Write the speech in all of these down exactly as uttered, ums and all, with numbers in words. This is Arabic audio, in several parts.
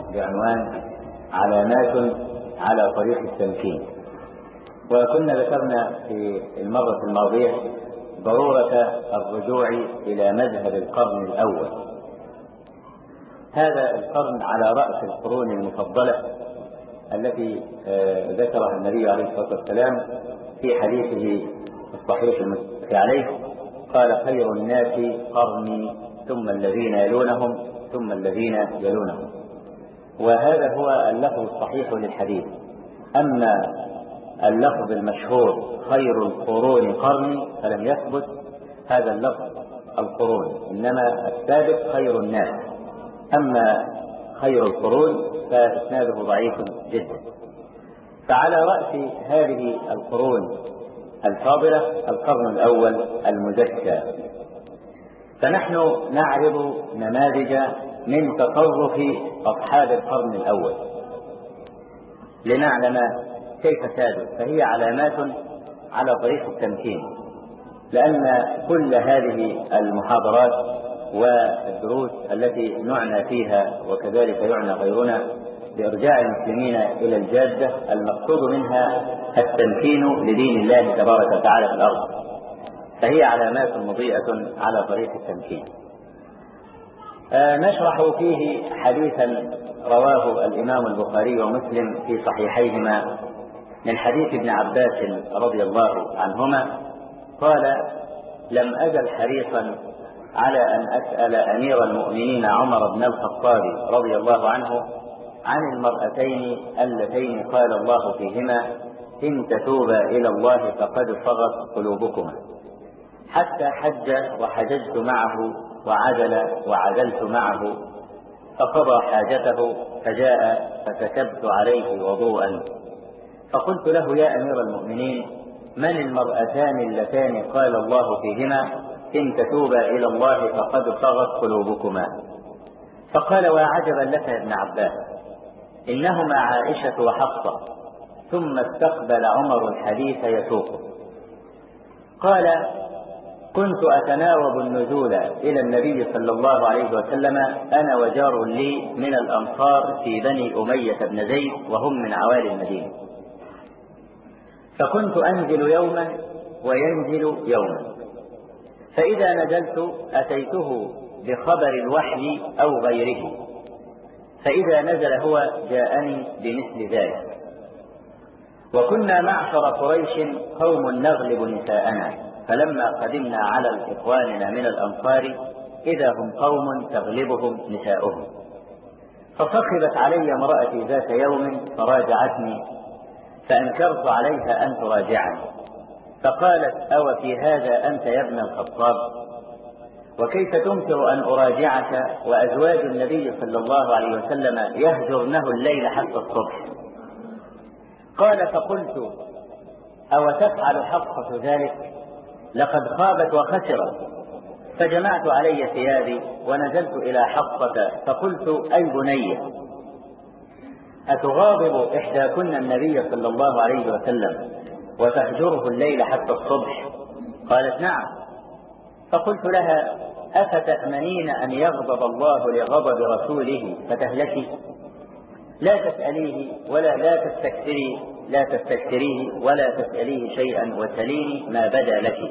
بعنوان علامات على طريق التمكين. وكنا ذكرنا في المرة الماضية ضرورة الرجوع إلى مذهب القرن الأول. هذا القرن على رأس القرون المفضلة التي ذكرها النبي عليه الصلاة والسلام في حديثه الصحيح المتفق عليه، قال: خير الناس قرني ثم الذين يلونهم ثم الذين يلونهم. وهذا هو اللفظ الصحيح للحديث. أما اللفظ المشهور خير القرون قرني فلم يثبت هذا اللفظ القرون، إنما الثابت خير الناس. أما خير القرون فإسناده ضعيف جدا. فعلى رأس هذه القرون الفاضلة القرن الأول المزكى. فنحن نعرض نماذج من تصرف أصحاب القرن الأول لنعلم كيف كادوا، فهي علامات على طريق التمكين. لأن كل هذه المحاضرات والدروس التي نعنى فيها وكذلك يعنى غيرنا بإرجاع المسلمين إلى الجادة المقصود منها التمكين لدين الله تبارك وتعالى في الأرض، فهي علامات مضيئة على طريق التمكين. آه نشرح فيه حديثا رواه الإمام البخاري ومسلم في صحيحيهما من حديث ابن عباس رضي الله عنهما قال: لم أزل حريصا على أن أسأل أمير المؤمنين عمر بن الخطاب رضي الله عنه عن المرأتين اللتين قال الله فيهما: إن تتوبا إلى الله فقد صغت قلوبكما، حتى حج وحججت معه وعدل وعدلت معه، فقضى حاجته فجاء فسكبت عليه وضوءا، فقلت له: يا أمير المؤمنين، من المرأتان اللتان قال الله فيهما: إن تتوبا إلى الله فقد صغت قلوبكما؟ فقال: وعجبا لك يا ابن عباس، إنهما عائشة وحفصة. ثم استقبل عمر الحديث يسوقه. قال: كنت أتناوب النزول إلى النبي صلى الله عليه وسلم أنا وجار لي من الأنصار في بني أمية بن زيد وهم من عوالي المدينة، فكنت أنزل يوما وينزل يوما، فإذا نزلت أتيته بخبر الوحي أو غيره، فإذا نزل هو جاءني بمثل ذلك. وكنا معشر قريش قوم نغلب نساءنا، فلما قدمنا على إخواننا من الأنصار إذا هم قوم تغلبهم نساؤهم، فصخبت علي امرأتي ذات يوم فراجعتني، فأنكرت عليها أن تراجعني، فقالت: أو في هذا أنت يا ابن الخطاب؟ وكيف تنكر أن أراجعك وأزواج النبي صلى الله عليه وسلم يهجرنه الليل حتى الصبح؟ قال: فقلت: أو تفعل حفصة ذلك؟ لقد خابت وخسرت. فجمعت علي ثيابي ونزلت إلى حفصة فقلت: أي بني، أتغاضب إحداكن النبي صلى الله عليه وسلم وتهجره الليل حتى الصبح؟ قالت: نعم. فقلت لها: أفتأمنين أن يغضب الله لغضب رسوله فتهلكي؟ لا تسأليه ولا لا تستكثري لا تستكثريه ولا تسأليه شيئا وسليني ما بدا لك،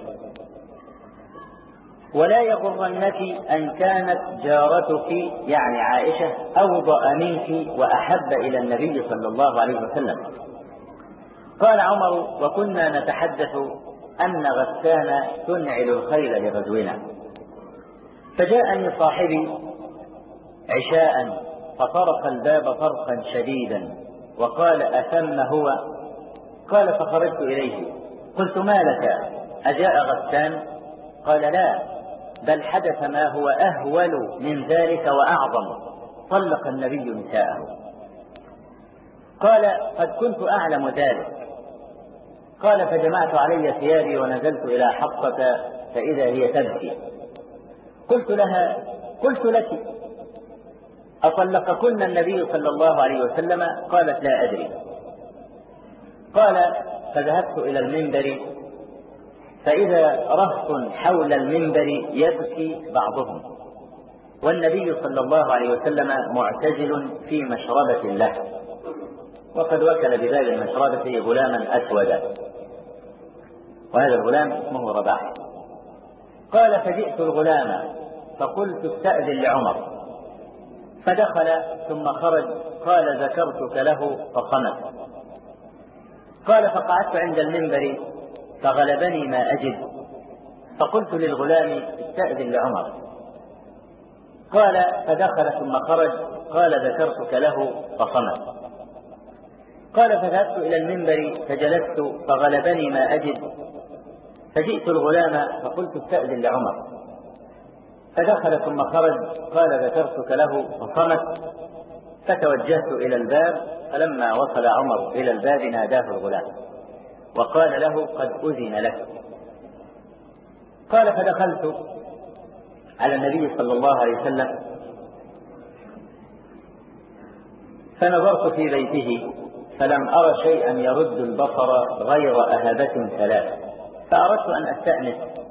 ولا يغرنك أن كانت جارتك يعني عائشة أوضأ منك وأحب إلى النبي صلى الله عليه وسلم. قال عمر: وكنا نتحدث أن غسان تنعل الخيل لغزونا، فجاءني صاحبي عشاء فطرق الباب طرقا شديدا وقال: أثم هو؟ قال: فخرجت إليه قلت: ما لك؟ أجاء غسان؟ قال: لا، بل حدث ما هو أهول من ذلك وأعظم، طلق النبي نساءه. قال: قد كنت أعلم ذلك. قال: فجمعت علي ثيابي ونزلت إلى حفصة فإذا هي تبكي. قلت لها: قلت لك أطلقكن النبي صلى الله عليه وسلم؟ قالت: لا أدري. قال: فذهبت إلى المنبر فإذا رهط حول المنبر يبكي بعضهم، والنبي صلى الله عليه وسلم معتزل في مشربة له، وقد وكل بباب المشربة غلاما أسودا، وهذا الغلام اسمه رباح. قال: فجئت الغلام فقلت: استأذن لعمر. فدخل ثم خرج. قال: ذكرتك له فصمت. قال: فقعدت عند المنبر فغلبني ما أجد، فقلت للغلام: استأذن لعمر. قال: فدخل ثم خرج. قال: ذكرتك له فصمت. قال: فذهبت إلى المنبر فجلست فغلبني ما أجد، فجئت الغلام فقلت: استأذن لعمر. فدخل ثم خرج. قال: ذكرتك له فصمت. فتوجهت إلى الباب، فلما وصل عمر إلى الباب ناداه الغلام وقال له: قد أذن لك. قال: فدخلت على النبي صلى الله عليه وسلم فنظرت في بيته فلم أر شيئا يرد البصر غير أهبة ثلاث، فأردت أن أستأنس،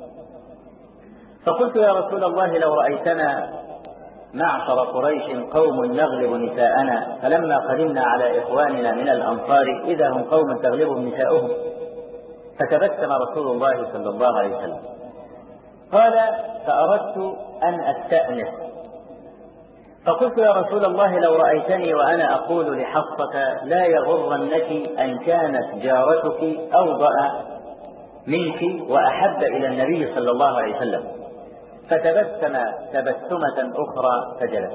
فقلت: يا رسول الله، لو رأيتنا معشر قريش قوم نغلب نساءنا، فلما قدمنا على إخواننا من الأنصار إذا هم قوم تغلبهم نساؤهم. فتبسم رسول الله صلى الله عليه وسلم. قال: فأردت أن أستأنس، فقلت: يا رسول الله، لو رأيتني وأنا أقول لحفصة: لا يغرنك أن كانت جارتك أوضأ منك وأحب إلى النبي صلى الله عليه وسلم. فتبسم تبسمة أخرى فجلس.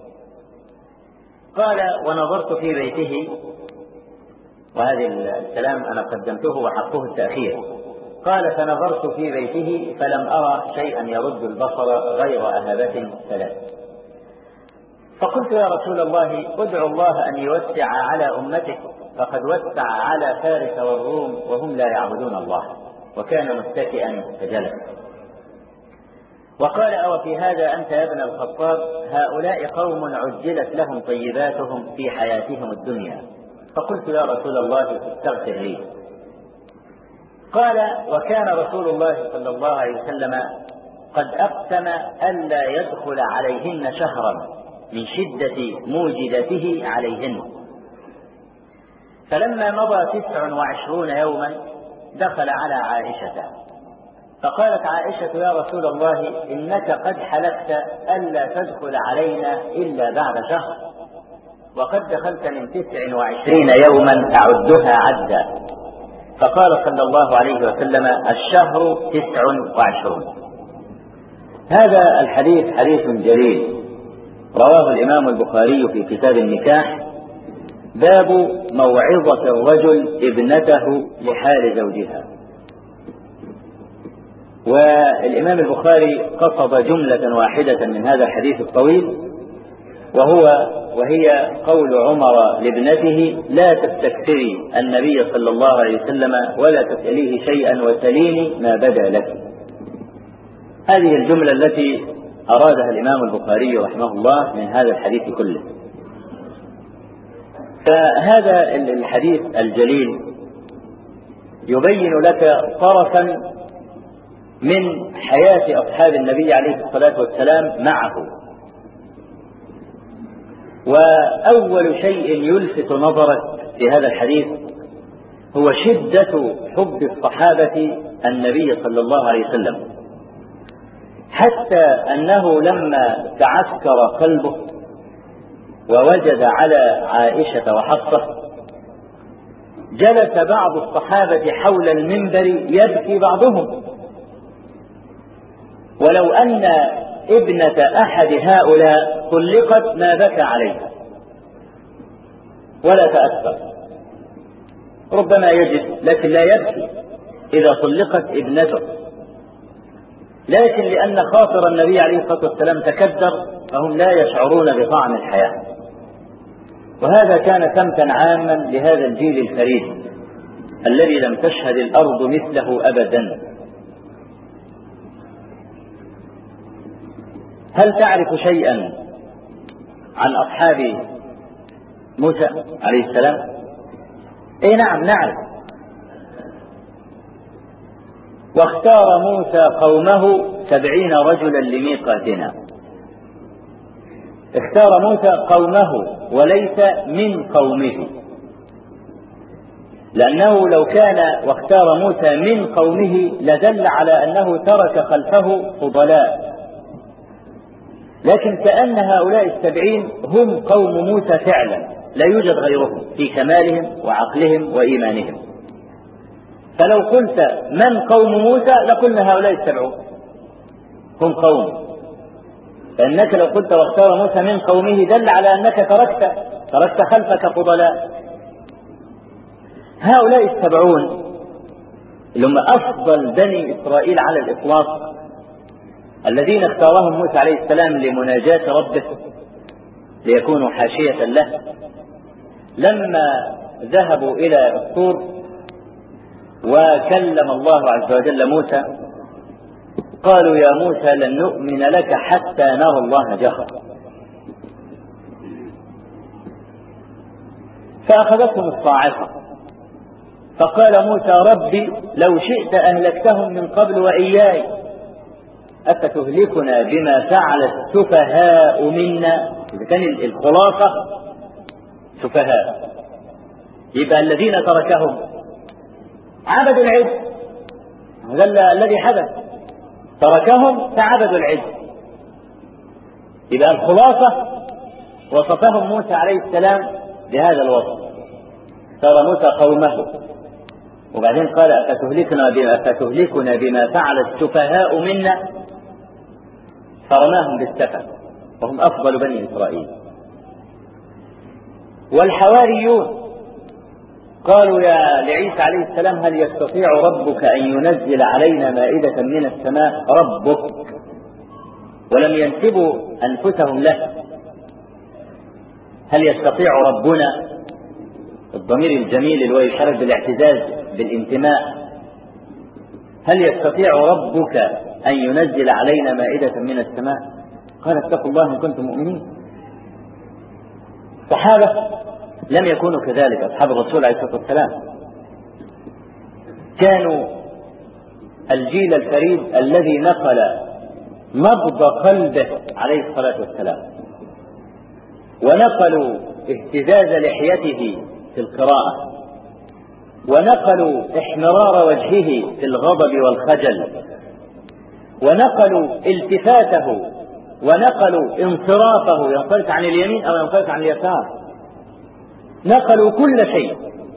قال: ونظرت في بيته، وهذا الكلام أنا قدمته وحقه التأخير. قال: فنظرت في بيته فلم أرى شيئا يرد البصر غير أهبة ثلاث. فقلت: يا رسول الله، ادعو الله أن يوسع على أمتك، فقد وسع على فارس والروم وهم لا يعبدون الله. وكان متكئا فجلس. وقال: أو في هذا أنت يا ابن الخطاب؟ هؤلاء قوم عجلت لهم طيباتهم في حياتهم الدنيا. فقلت: يا رسول الله، استغفر لي. قال: وكان رسول الله صلى الله عليه وسلم قد أقسم ألا يدخل عليهن شهرا من شدة موجدته عليهن. فلما مضى تسع وعشرون يوما دخل على عائشة، فقالت عائشة: يا رسول الله، إنك قد حلفت ألا تدخل علينا إلا بعد شهر، وقد دخلت من تسع وعشرين يوما أعدها عدا. فقال صلى الله عليه وسلم: الشهر تسع وعشرون. هذا الحديث حديث جليل رواه الإمام البخاري في كتاب النكاح، باب موعظة الرجل ابنته لحال زوجها. والإمام البخاري قصد جملة واحدة من هذا الحديث الطويل، وهو وهي قول عمر لابنته: لا تستكثري النبي صلى الله عليه وسلم ولا تسأليه شيئا وسليني ما بدا لك. هذه الجملة التي أرادها الإمام البخاري رحمه الله من هذا الحديث كله. فهذا الحديث الجليل يبين لك طرفا من حياة أصحاب النبي عليه الصلاة والسلام معه. وأول شيء يلفت نظرك في هذا الحديث هو شدة حب الصحابة النبي صلى الله عليه وسلم، حتى أنه لما تعسكر قلبه ووجد على عائشة وحفصة جلس بعض الصحابة حول المنبر يبكي بعضهم، ولو أن ابنة أحد هؤلاء طلقت ما بكى عليها ولا تأثر، ربما يجد لكن لا يبكي إذا طلقت ابنته، لكن لأن خاطر النبي عليه الصلاة والسلام تكدر فهم لا يشعرون بطعم الحياة. وهذا كان سمتا عاما لهذا الجيل الفريد الذي لم تشهد الأرض مثله أبدا. هل تعرف شيئا عن أصحاب موسى عليه السلام؟ اي نعم نعرف. واختار موسى قومه سبعين رجلا لميقاتنا، اختار موسى قومه وليس من قومه، لأنه لو كان واختار موسى من قومه لدل على أنه ترك خلفه فضلاء، لكن كأن هؤلاء السبعين هم قوم موسى فعلا، لا يوجد غيرهم في كمالهم وعقلهم وإيمانهم. فلو قلت من قوم موسى لقلنا هؤلاء السبعون هم قوم، فإنك لو قلت واختار موسى من قومه دل على أنك تركت تركت خلفك فضلاء. هؤلاء السبعون اللي هم أفضل بني إسرائيل على الإطلاق، الذين اختارهم موسى عليه السلام لمناجاة ربه ليكونوا حاشية له، لما ذهبوا إلى الطور وكلم الله عز وجل موسى قالوا يا موسى لن نؤمن لك حتى نرى الله جهرا، فأخذتهم الصاعقة فقال موسى ربي لو شئت أهلكتهم من قبل وإياي أفتهلكنا بما فعل السفهاء منا. إذا كان الخلاصة سفهاء يبقى الذين تركهم عبدوا العجل، هذا الذي حدث، تركهم فعبدوا العجل. يبقى الخلاصة وصفهم موسى عليه السلام بهذا الوصف، اختار موسى قومه وبعدين قال أفتهلكنا بما, أفتهلكنا بما فعل السفهاء منا، فرماهم بالسفه وهم أفضل بني إسرائيل. والحواريون قالوا يا لعيسى عليه السلام هل يستطيع ربك أن ينزل علينا مائدة من السماء؟ ربك، ولم ينسبوا أنفسهم له. هل يستطيع ربنا، الضمير الجميل اللي هو يشعر بالاعتزاز بالانتماء، هل يستطيع ربك أن ينزل علينا مائدة من السماء؟ قال اتقوا الله إن كنتم مؤمنين. الصحابة لم يكونوا كذلك، أصحاب الرسول عليه الصلاة والسلام كانوا الجيل الفريد الذي نقل نبض قلبه عليه الصلاة والسلام، ونقلوا اهتزاز لحيته في القراءة، ونقلوا احمرار وجهه في الغضب والخجل، ونقلوا التفاته، ونقلوا انصرافه ينصرف عن اليمين أو ينصرف عن اليسار، نقلوا كل شيء.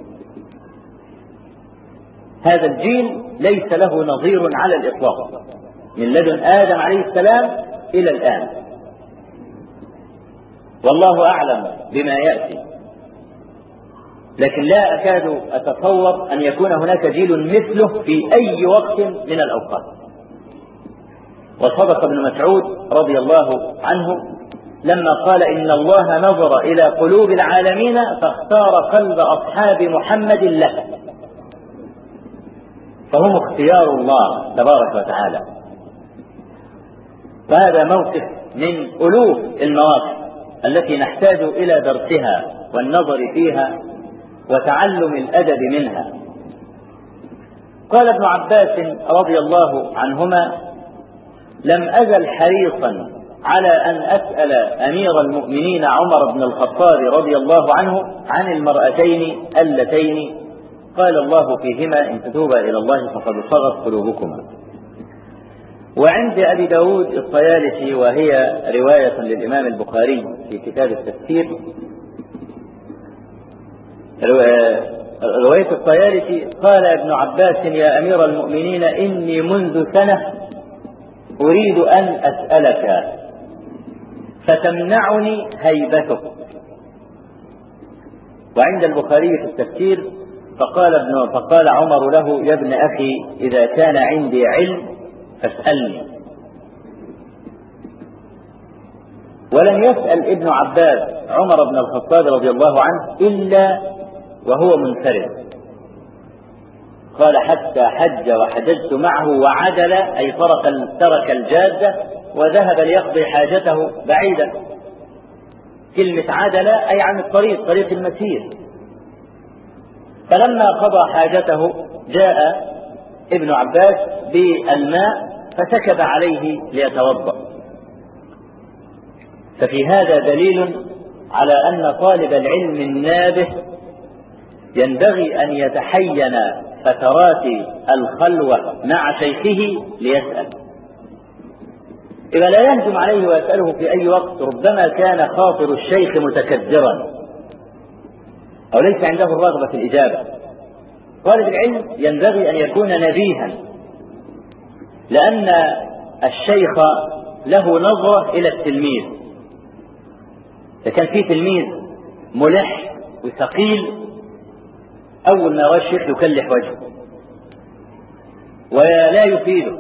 هذا الجيل ليس له نظير على الإطلاق من لدن آدم عليه السلام إلى الآن، والله أعلم بما يأتي، لكن لا أكاد أتصور أن يكون هناك جيل مثله في أي وقت من الأوقات. وصدق ابن مسعود رضي الله عنه لما قال إن الله نظر إلى قلوب العالمين فاختار قلب أصحاب محمد له، فهم اختيار الله تبارك وتعالى. فهذا موقف من ألوف المواقف التي نحتاج إلى درسها والنظر فيها وتعلم الأدب منها. قال ابن عباس رضي الله عنهما لم أزل حريصا على أن أسأل أمير المؤمنين عمر بن الخطاب رضي الله عنه عن المرأتين اللتين قال الله فيهما إن تتوبا إلى الله فقد صغت قلوبكما. وعند أبي داود الطيالسي وهي رواية للإمام البخاري في كتاب التفسير، رواية الطيالسي قال ابن عباس يا أمير المؤمنين إني منذ سنة أريد أن أسألك فتمنعني هيبتك. وعند البخاري في التفسير فقال, ابن فقال عمر له يا ابن أخي إذا كان عندي علم فاسألني. ولم يسأل ابن عباس عمر بن الخطاب رضي الله عنه إلا وهو منفرد. قال حتى حج وحججت معه وعدل أي ترك الجادة وذهب ليقضي حاجته بعيدا. كلمة عدل أي عن الطريق، طريق المسير. فلما قضى حاجته جاء ابن عباس بالماء فسكب عليه ليتوضأ، ففي هذا دليل على أن طالب العلم النابه ينبغي أن يتحين فترات الخلوة مع شيخه ليسأل. إذا لا يهجم عليه ويسأله في أي وقت، ربما كان خاطر الشيخ متكدرا أو ليس عنده الرغبة في الإجابة. طالب العلم ينبغي أن يكون نبيها، لأن الشيخ له نظرة إلى التلميذ. إذا كان في تلميذ ملح وثقيل، أول ما يرى الشيخ يكلح وجهه ولا يفيده.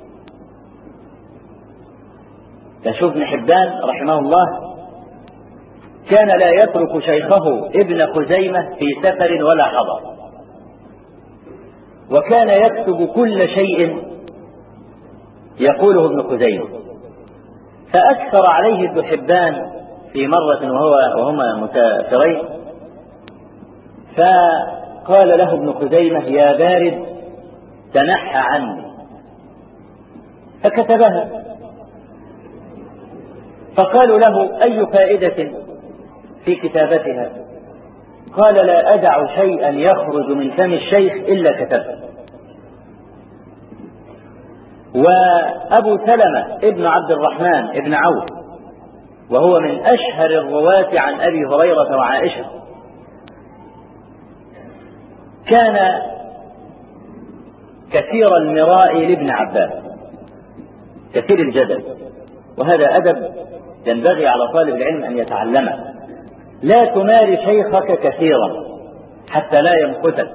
تشوف ابن حبان رحمه الله كان لا يترك شيخه ابن خزيمة في سفر ولا حضر، وكان يكتب كل شيء يقوله ابن خزيمة. فأكثر عليه ابن حبان في مرة وهو وهما مسافرين، فقال له ابن خزيمة: يا بارد تنحى عني، فكتبها. فقالوا له: أي فائدة في كتابتها؟ قال: لا أدع شيئا يخرج من فم الشيخ إلا كتبه. وأبو سلمة ابن عبد الرحمن ابن عوف، وهو من أشهر الرواة عن أبي هريرة وعائشة، كان كثير المراء لابن عباس، كثير الجدل، وهذا أدب ينبغي على طالب العلم أن يتعلمه. لا تماري شيخك كثيرا حتى لا يمقتك،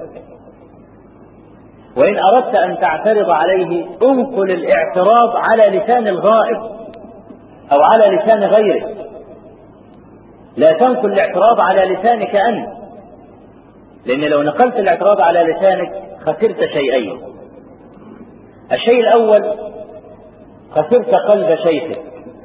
وإن أردت أن تعترض عليه انقل الاعتراض على لسان الغائب أو على لسان غيره، لا تنقل الاعتراض على لسانك أنت، لأن لو نقلت الاعتراض على لسانك خسرت شيئين. الشيء الأول خسرت قلب شيخك.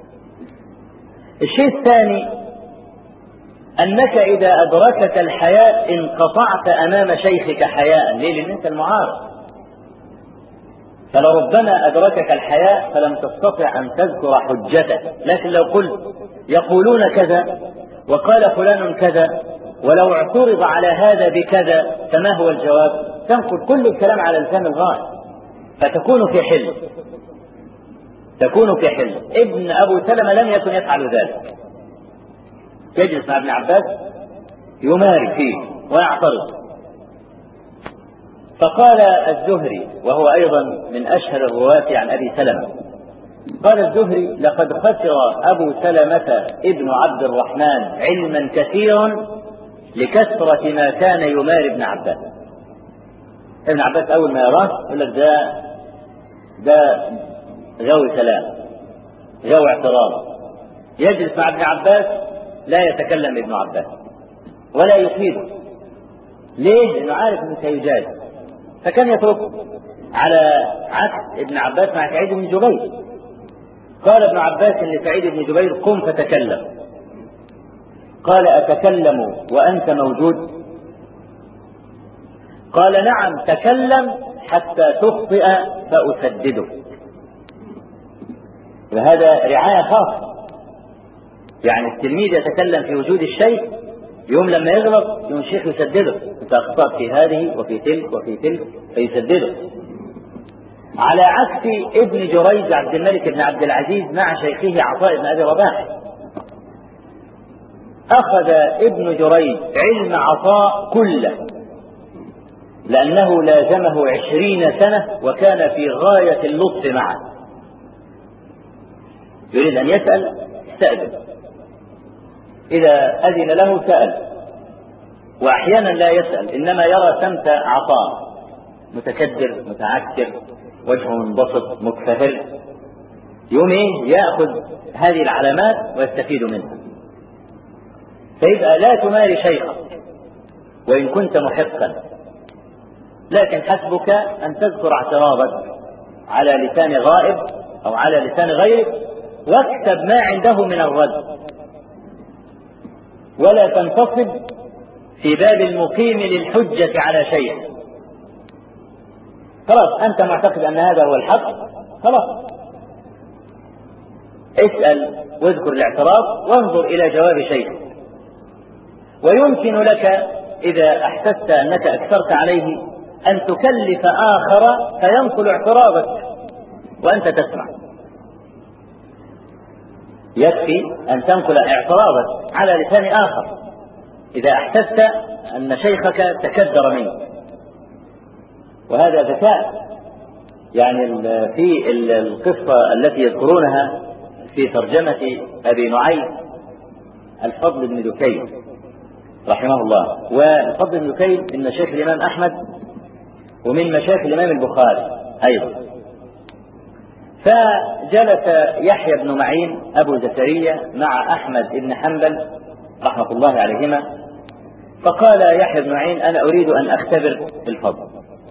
الشيء الثاني أنك إذا أدركك الحياء انقطعت أمام شيخك حياء. ليه؟ لأن أنت المعارض. فلربما أدركك الحياء فلم تستطع أن تذكر حجتك، لكن لو قلت يقولون كذا وقال فلان كذا ولو اعترض على هذا بكذا فما هو الجواب، تنقل كل الكلام على لسان الغائب، فتكون في حل تكون في حل. ابن أبو سلمة لم يكن يفعل ذلك، يجلس مع ابن عباس يماري فيه ويعترض. فقال الزهري، وهو أيضا من أشهر الرواة عن أبي سلمة، قال الزهري: لقد خسر أبو سلمة ابن عبد الرحمن علما كثيرا لكثرة ما كان يماري ابن عباس. ابن عباس أول ما يراه يقول لك ده ده غوي كلام، غوي اعتراض. يجلس مع ابن عباس لا يتكلم ابن عباس ولا يفيده. ليه؟ لأنه عارف أنه سيجادل، فكان يتركه، على عكس ابن عباس مع سعيد بن جبير. قال ابن عباس لسعيد بن جبير: قم فتكلم. قال: أتكلم وأنت موجود؟ قال: نعم، تكلم حتى تخطئ فأسدده. وهذا رعاية خاصة، يعني التلميذ يتكلم في وجود الشيخ، يوم لما يغلط يوم الشيخ يسدده: انت اخطأت في هذه وفي تلك وفي تلك، فيسدده. على عكس ابن جريج عبد الملك بن عبد العزيز مع شيخه عطاء بن أبي رباح، أخذ ابن جريج علم عطاء كله، لأنه لازمه عشرين سنة وكان في غاية اللطف معه. يريد أن يسأل استأذن، إذا أذن له سأل، وأحيانا لا يسأل، إنما يرى سمت عطاء، متكدر متعكر، وجهه منبسط مكفهر، يوم إيه؟ يأخذ هذه العلامات ويستفيد منها. فيبقى لا تماري شيخك وإن كنت محقا، لكن حسبك أن تذكر اعتراضك على لسان غائب أو على لسان غيرك، واكتب ما عنده من الرد، ولا تنتصب في باب المقيم للحجة على شيء. خلاص أنت معتقد أن هذا هو الحق، خلاص اسأل واذكر الاعتراض وانظر إلى جواب شيخك. ويمكن لك إذا أحسست أنك أكثرت عليه أن تكلف آخر فينقل اعتراضك وأنت تسمع. يكفي أن تنقل اعتراضك على لسان آخر إذا أحسست أن شيخك تكدر منك، وهذا ذكاء. يعني في القصة التي يذكرونها في ترجمة أبي نعيم الفضل بن دكين رحمه الله، والفضل بن دكين من مشايخ الإمام أحمد ومن مشايخ الإمام البخاري أيضا. فجلس يحيى بن معين أبو زكريا مع أحمد بن حنبل رحمة الله عليهما، فقال يحيى بن معين أنا أريد أن أختبر الفضل.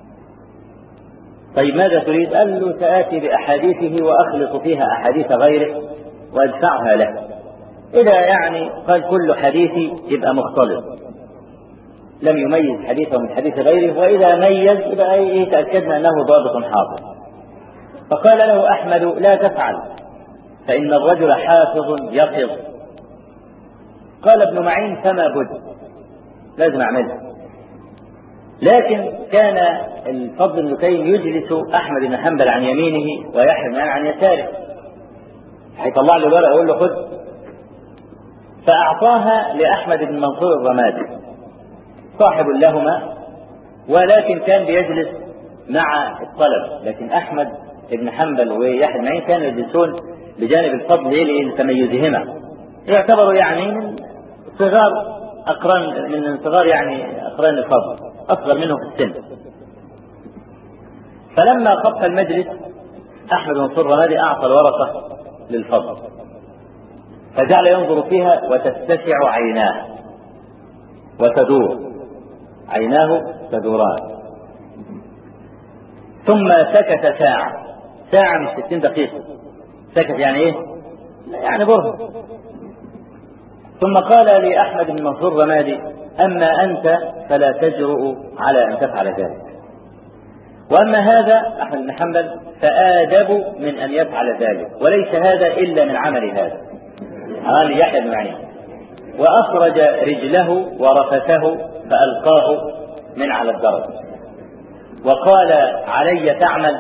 طيب ماذا تريد؟ قال له سآتي بأحاديثه وأخلط فيها أحاديث غيره وأدفعها له. إذا يعني قال كل حديثي يبقى مختلط، لم يميز حديثه من حديث غيره، وإذا ميز يبقى إيه تأكدنا أنه ضابط حافظ. فقال له أحمد لا تفعل فإن الرجل حافظ يقظ. قال ابن معين فما بد، لازم أعملها. لكن كان الفضل بن دكين يجلس أحمد بن حنبل عن يمينه ويحيى بن معين عن يساره، هيطلع له الورقة يقول له خذ. فأعطاها لأحمد بن منصور الرمادي صاحب لهما، ولكن كان بيجلس مع الطلب. لكن أحمد بن حنبل ويحيى بن معين كانوا يجلسون بجانب الفضل لتميزهما، يعتبروا يعني من صغار أقران من صغار يعني أقران الفضل، أصغر منه في السن. فلما خف المجلس أحمد بن منصور الرمادي أعطى الورقة للفضل، فجعل ينظر فيها وتتسع عيناه وتدور عيناه تدوران. ثم سكت ساعة، ساعة مش ستين دقيقة، سكت يعني ايه؟ يعني برهن. ثم قال لأحمد بن منصور الرمادي أما أنت فلا تجرؤ على أن تفعل ذلك، وأما هذا أحمد بن حنبل فآدب من أن يفعل ذلك، وليس هذا إلا من عمل هذا عمل يحيى بن معين. وأخرج رجله ورفثه فألقاه من على الدرج وقال علي تعمل،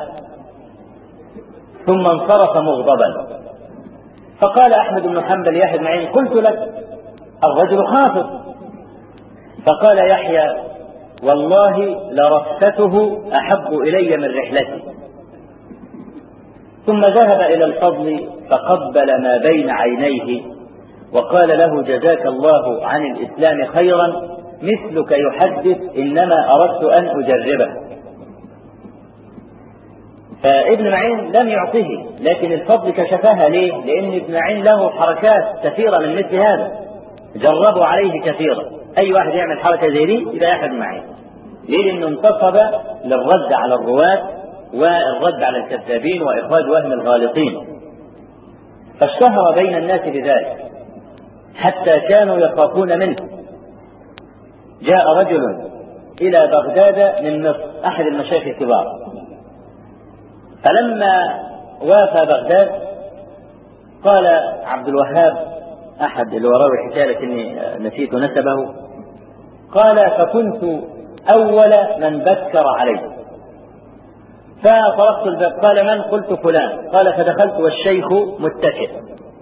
ثم انصرف مغضبا. فقال أحمد بن حنبل يحيى بن معين قلت لك الرجل حافظ. فقال يحيى والله لرفته أحب إلي من رحلتي. ثم ذهب إلى الفضل فقبل ما بين عينيه وقال له جزاك الله عن الإسلام خيرا، مثلك يحدث إنما أردت أن أجربه. فابن معين لم يعطه، لكن الفضل كشفها. ليه؟ لأن ابن معين له حركات كثيرة من مثل هذا، جربوا عليه كثيرا. أي واحد يعمل حركة زي دي يبقى يحيى بن معين. ليه؟ لأنه انتصب للرد على الرواة والرد على الكذابين وإخراج وهم الغالطين، فاشتهر بين الناس بذلك حتى كانوا يخافون منه. جاء رجل إلى بغداد من مصر، أحد المشايخ الكبار، فلما وافى بغداد قال عبد الوهاب أحد اللي وراه الحكاية لكني نسيت نسبه، قال فكنت أول من بكر عليه فطرقت الباب. قال من؟ قلت فلان. قال فدخلت والشيخ متكئ.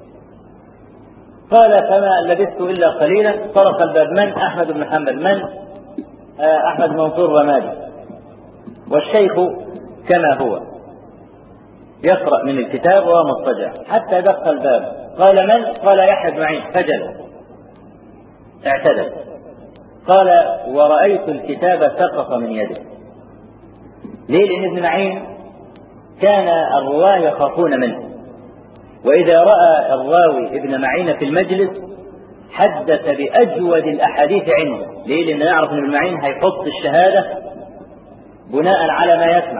قال فما لبثت إلا قليلا طرق الباب. من؟ أحمد بن حنبل. من؟ آه أحمد بن منصور الرمادي. والشيخ كما هو يقرأ من الكتاب وهو مضطجع حتى دق الباب. قال من؟ قال يحيى بن معين. فجل اعتدل. قال ورأيت الكتاب سقط من يده. ليه؟ لأن ابن معين كان الرواه يخافون منه، وإذا رأى الراوي ابن معين في المجلس حدث بأجود الأحاديث عنده. ليه؟ لأنه يعرف أن ابن معين هيحط الشهادة بناء على ما يسمع.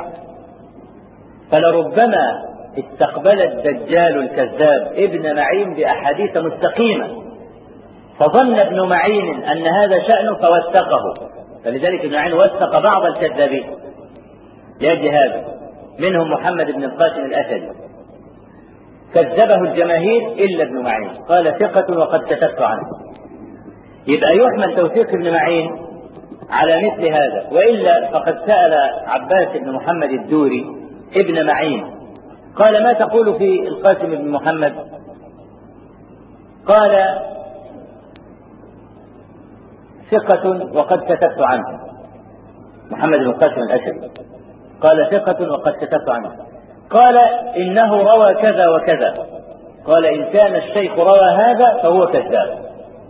فلربما استقبل الدجال الكذاب ابن معين بأحاديث مستقيمة، فظن ابن معين أن هذا شأنه فوثقه. فلذلك ابن معين وثق بعض الكذابين لأجل هذا، منهم محمد بن القاسم الأسدي. كذبه الجماهير إلا ابن معين، قال ثقة وقد كتبت عنه. يبقى يحمل توثيق ابن معين على مثل هذا، وإلا فقد سأل عباس بن محمد الدوري ابن معين قال: ما تقول في القاسم بن محمد؟ قال: ثقة وقد كتبت عنه. محمد بن القاسم الأشعري قال: ثقة وقد كتبت عنه. قال: إنه روى كذا وكذا. قال: إن كان الشيخ روى هذا فهو كذاب.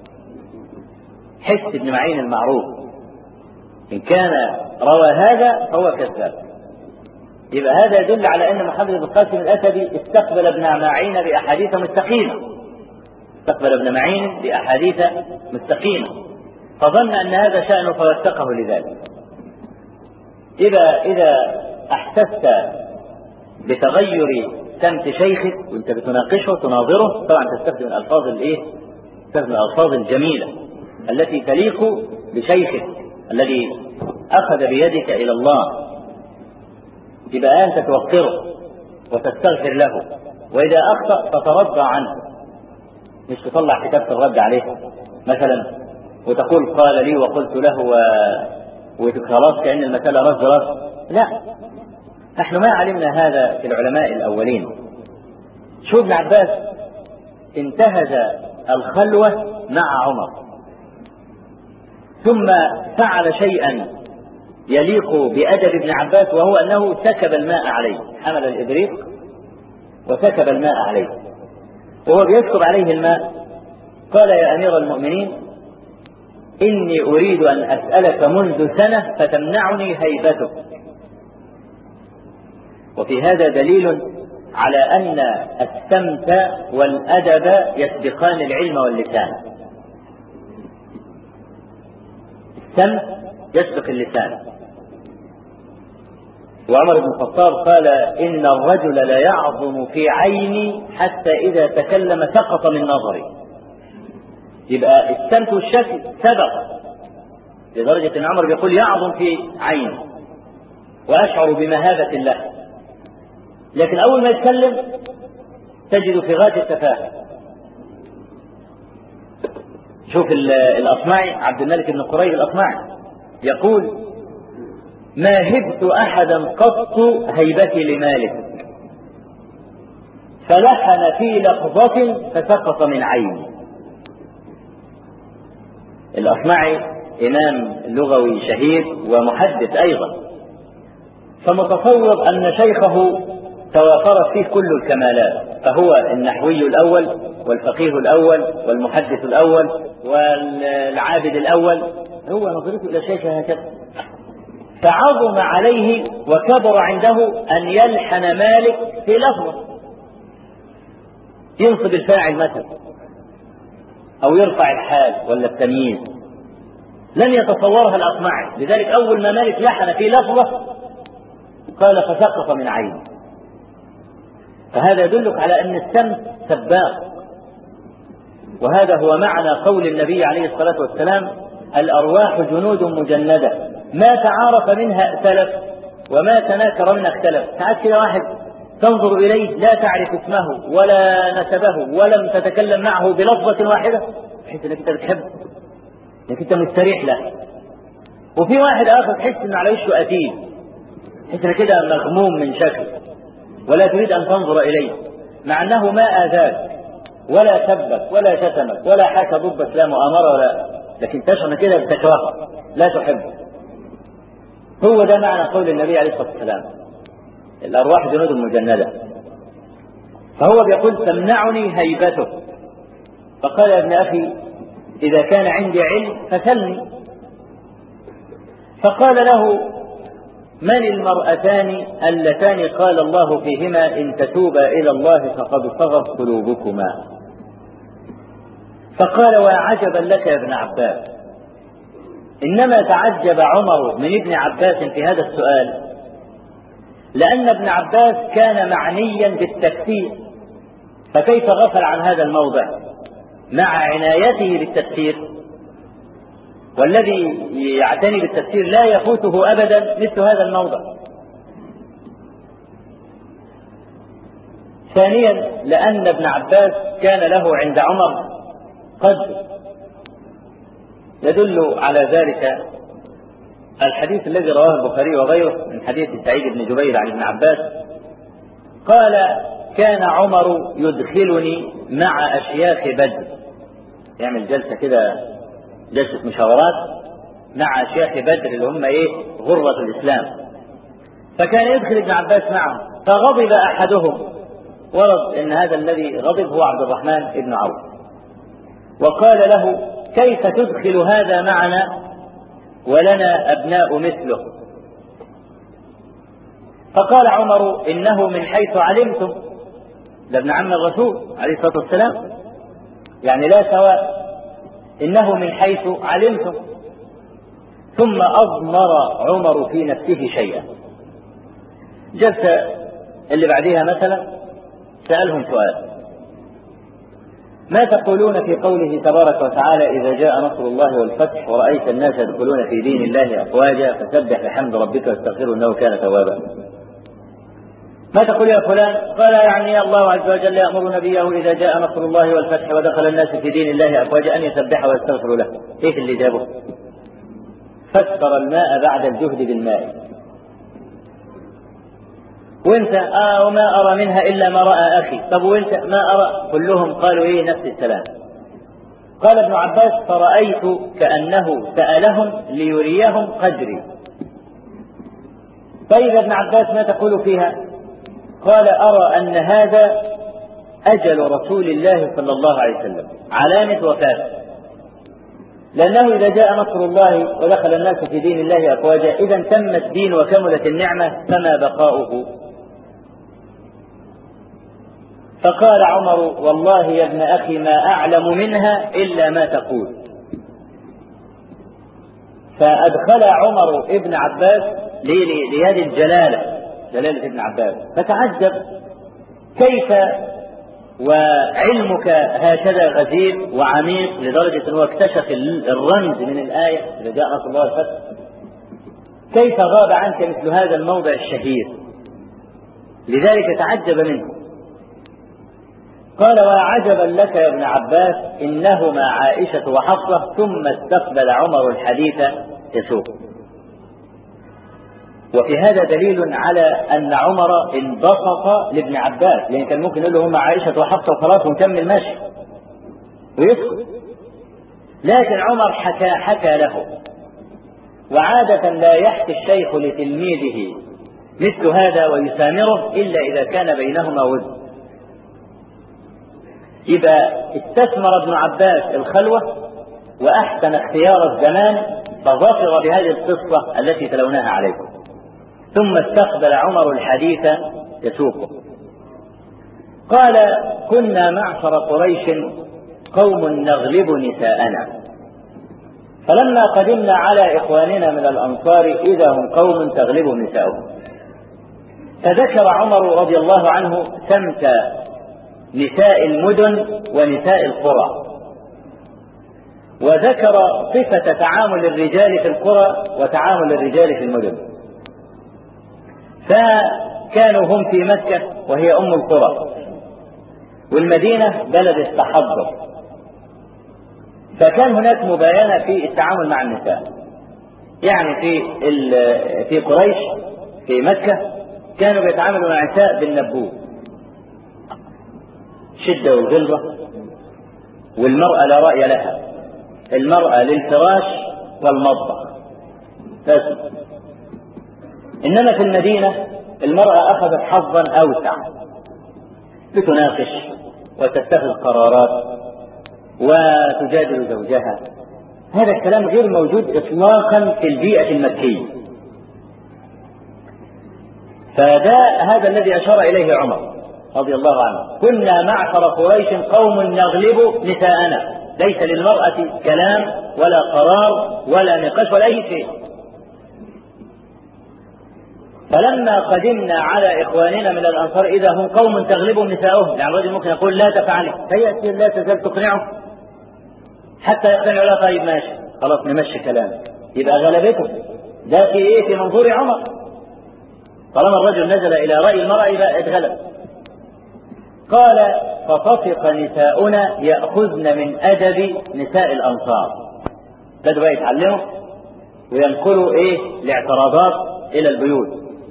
حس ابن معين المعروف، إن كان روى هذا فهو كذاب. يبقى هذا يدل على أن محمد بن القاسم الأسدي استقبل ابن معين بأحاديث مستقيمة، استقبل ابن معين بأحاديث مستقيمة، فظن أن هذا شأنه فوثقه لذلك. إذا إذا أحسست بتغير سمت شيخك وأنت بتناقشه تناظره، طبعا تستخدم الألفاظ الإيه؟ تستخدم الألفاظ الجميلة التي تليق بشيخك الذي أخذ بيدك إلى الله. يبقى أنت توقره وتستغفر له، وإذا أخطأ تترضى عنه، مش تطلع كتاب الرد عليه مثلا وتقول قال لي وقلت له و... وخلاص كأن المسألة رد رد. لا، نحن ما علمنا هذا في العلماء الأولين. شو ابن عباس انتهز الخلوة مع عمر، ثم فعل شيئا يليق بأدب ابن عباس، وهو أنه سكب الماء عليه، حمل الإبريق وسكب الماء عليه، وهو بيسكب عليه الماء قال: يا أمير المؤمنين، إني أريد أن أسألك منذ سنة فتمنعني هيبتك. وفي هذا دليل على أن السمت والأدب يسبقان العلم واللسان. السمت يسبق اللسان. وعمر بن الخطاب قال: إن الرجل لا يعظم في عيني حتى إذا تكلم سقط من نظري. يبقى السمت والشكل سبق، لدرجة أن عمر بيقول يعظم في عيني وأشعر بمهابة الله، لكن أول ما يتكلم تجد في غاية التفاهة. شوف الأصمعي، عبد الملك بن قريب الأصمعي يقول: ما هبت أحدا قط هيبتي لمالك، فلحن في لحظة فسقط من عيني. الأصمعي إمام لغوي شهير ومحدث أيضا، فمتصور أن شيخه توافرت فيه كل الكمالات، فهو النحوي الأول والفقيه الأول والمحدث الأول والعابد الأول، هو نظرته إلى شيخه هكذا. فعظم عليه وكبر عنده أن يلحن مالك في لفظه، ينصب الفاعل مثلا أو يرفع الحال ولا التمييز، لن يتصورها الأصمعي. لذلك أول ما مالك لحن في لفظه قال فسقط من عينه. فهذا يدلك على أن السمت سباق، وهذا هو معنى قول النبي عليه الصلاة والسلام: الأرواح جنود مجندة ما تعارف منها ائتلف وما تناكر منها اختلف. ساعات كده واحد تنظر إليه لا تعرف اسمه ولا نسبه ولم تتكلم معه بلفظة واحدة، بحيث أنك أنت بتحبه، أنك أنت مستريح له. وفي واحد آخر تحس أنه على وشه أتيم، تحس أنه كده مغموم من شكله ولا تريد أن تنظر إليه، مع أنه ما آذاك ولا سبك ولا شتمك ولا حكى ضدك لا مؤامرة ولا، لكن تشعر كده بتكرهه لا تحبه. هو ده معنى قول النبي عليه الصلاة والسلام: الأرواح جنود مجندة. فهو بيقول: تمنعني هيبته. فقال: يا ابن أخي، إذا كان عندي علم فسلني. فقال له: من المرأتان اللتان قال الله فيهما إن تتوبا إلى الله فقد صغت قلوبكما؟ فقال: وعجبا لك يا ابن عباس. إنما تعجب عمر من ابن عباس في هذا السؤال لأن ابن عباس كان معنيا بالتفسير، فكيف غفل عن هذا الموضع مع عنايته بالتفسير؟ والذي يعتني بالتفسير لا يفوته أبدا مثل هذا الموضع. ثانيا لأن ابن عباس كان له عند عمر قدر، يدل على ذلك الحديث الذي رواه البخاري وغيره من حديث سعيد بن جبير عن ابن عباس قال: كان عمر يدخلني مع أشياخ بدر، يعمل جلسة كده، جلسة مشاورات مع أشياخ بدر اللي هم إيه غرة الإسلام، فكان يدخل ابن عباس معهم، فغضب أحدهم، ورد إن هذا الذي غضب هو عبد الرحمن بن عوف، وقال له: كيف تدخل هذا معنا ولنا أبناء مثله؟ فقال عمر: إنه من حيث علمتم، ده ابن عم الرسول عليه الصلاة والسلام، يعني لا سواء، إنه من حيث علمتم. ثم أضمر عمر في نفسه شيئا. جلسة اللي بعدها مثلا سألهم سؤال: ما تقولون في قوله تبارك وتعالى: إذا جاء نصر الله والفتح ورأيت الناس يدخلون في دين الله أفواجا فسبح بحمد ربك واستغفره إنه كان توابا؟ ما تقول يا فلان؟ قال: يعني الله عز وجل يأمر نبيه إذا جاء نصر الله والفتح ودخل الناس في دين الله أفواجا أن يسبح ويستغفر له. إيه اللي جابه؟ فسر الماء بعد الجهد بالماء. وانت آه وما أرى منها إلا ما رأى أخي. طب وانت ما أرى؟ كلهم قالوا إيه نفس السلام. قال ابن عباس: فرأيت كأنه سألهم ليريهم قدري. طيب ابن عباس ما تقول فيها؟ قال: أرى أن هذا أجل رسول الله صلى الله عليه وسلم، علامة وفاته، لأنه إذا جاء نصر الله ودخل الناس في دين الله أفواجا إذا تم الدين وكملت النعمة فما بقاؤه. فقال عمر: والله يا ابن أخي ما أعلم منها إلا ما تقول. فأدخل عمر ابن عباس لهذه الجلالة، جلالة ابن عباس، فتعجب كيف وعلمك هكذا غزير وعميق لدرجة أنه اكتشف الرمز من الآية إذا جاء نصر الله والفتح، كيف غاب عنك مثل هذا الموضع الشهير؟ لذلك تعجب منه. قال: وعجبا لك يا ابن عباس، إنهما عائشة وحفصة. ثم استقبل عمر الحديث يسوق. وفي هذا دليل على أن عمر انبسط لابن عباس، لأن كان ممكن يقول له هما عائشة وحفصة وخلاص ونكمل ماشي ويسكت، لكن عمر حكى حكى له. وعادة لا يحكي الشيخ لتلميذه مثل هذا ويسامره إلا إذا كان بينهما ود. إذا استثمر ابن عباس الخلوة وأحسن اختيار الزمان فظفر بهذه القصة التي تلوناها عليكم. ثم استقبل عمر الحديث يسوقه. قال: كنا معشر قريش قوم نغلب نساءنا، فلما قدمنا على إخواننا من الأنصار إذا هم قوم تغلب نساءهم. فذكر عمر رضي الله عنه سمت نساء المدن ونساء القرى، وذكر صفة تعامل الرجال في القرى وتعامل الرجال في المدن. فكانوا هم في مكة وهي أم القرى، والمدينة بلد التحضر، فكان هناك مباينة في التعامل مع النساء. يعني في في قريش في مكة كانوا بيتعاملوا مع النساء بالنبوذ، شدة والغلظة، والمرأة لا رأي لها، المرأة للفراش والمطبخ بس. إنما في المدينة المرأة أخذت حظا أوسع، بتناقش وتتخذ قرارات وتجادل زوجها. هذا الكلام غير موجود إطلاقا في البيئة المكية. فده هذا الذي أشار إليه عمر رضي الله عنه: كنا معشر قريش قوم نغلب نساءنا. ليس للمرأة كلام ولا قرار ولا نقاش ولا أي شيء. فلما قدمنا على إخواننا من الأنصار إذا هم قوم تغلبهم نساؤهم. يعني الرجل ممكن يقول لا تفعلي، فيأتي لا تزال تقنعه حتى يقنعوا. لا طيب ماشي خلاص نمشي كلام، يبقى غلبته. ده في إيه؟ في منظور عمر. طالما الرجل نزل إلى رأي المرأة يبقى اتغلب. قال فطفق نساؤنا يأخذن من أدب نساء الأنصار. بدأوا بقى يتعلموا وينقلوا إيه الاعتراضات إلى البيوت.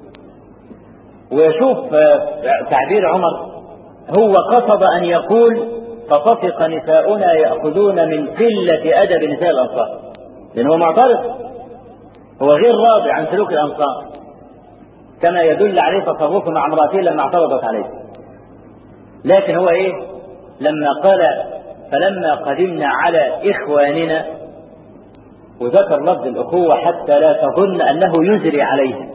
ويشوف تعبير عمر هو قصد أن يقول فطفق نساؤنا يأخذون من قلة أدب نساء الأنصار، لأنه هو معترض، هو غير راضي عن سلوك الأنصار كما يدل عليه تصرفه مع امرأته لما اعترضت عليه. لكن هو إيه لما قال فلما قدمنا على إخواننا، وذكر لفظ الأخوة حتى لا تظن أنه يجري عليه.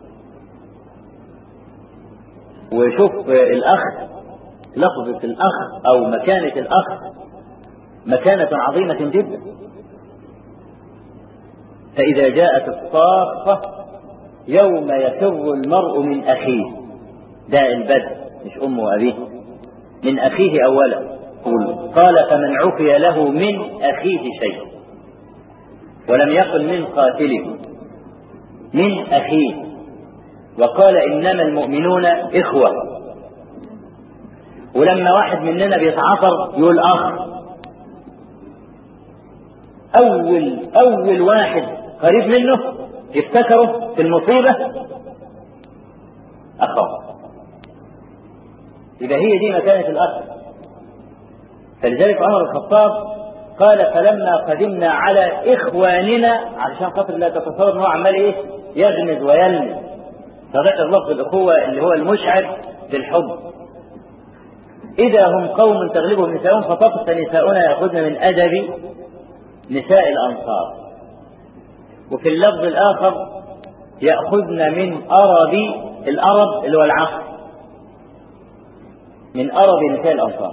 وشوف الأخ، لفظة الأخ أو مكانة الأخ مكانة عظيمة جدا. فإذا جاءت الصاخة يوم يفر المرء من أخيه، ده البدء مش أمه وأبيه، من أخيه أولا. قال فمن عفي له من أخيه شيء، ولم يقل من قاتله، من أخيه. وقال إنما المؤمنون إخوة. ولما واحد مننا بيتعاطر يقول أخ، أول أول واحد قريب منه يفتكره في المصيبة أخاه. يبقى هي دي مكانة الأخ. فلذلك عمر الخطاب قال فلما قدمنا على إخواننا، علشان خاطر لا تتصور أنه عمال إيه يغمز ويلمز، فذكر لفظ الأخوة اللي هو المشعر بالحب. إذا هم قوم تغلبهم نساؤهم فطفق نساؤنا يأخذن من أدب نساء الأنصار. وفي اللفظ الآخر يأخذن من أرب، الأرب اللي هو العقل، من أرب نساء الأنصار.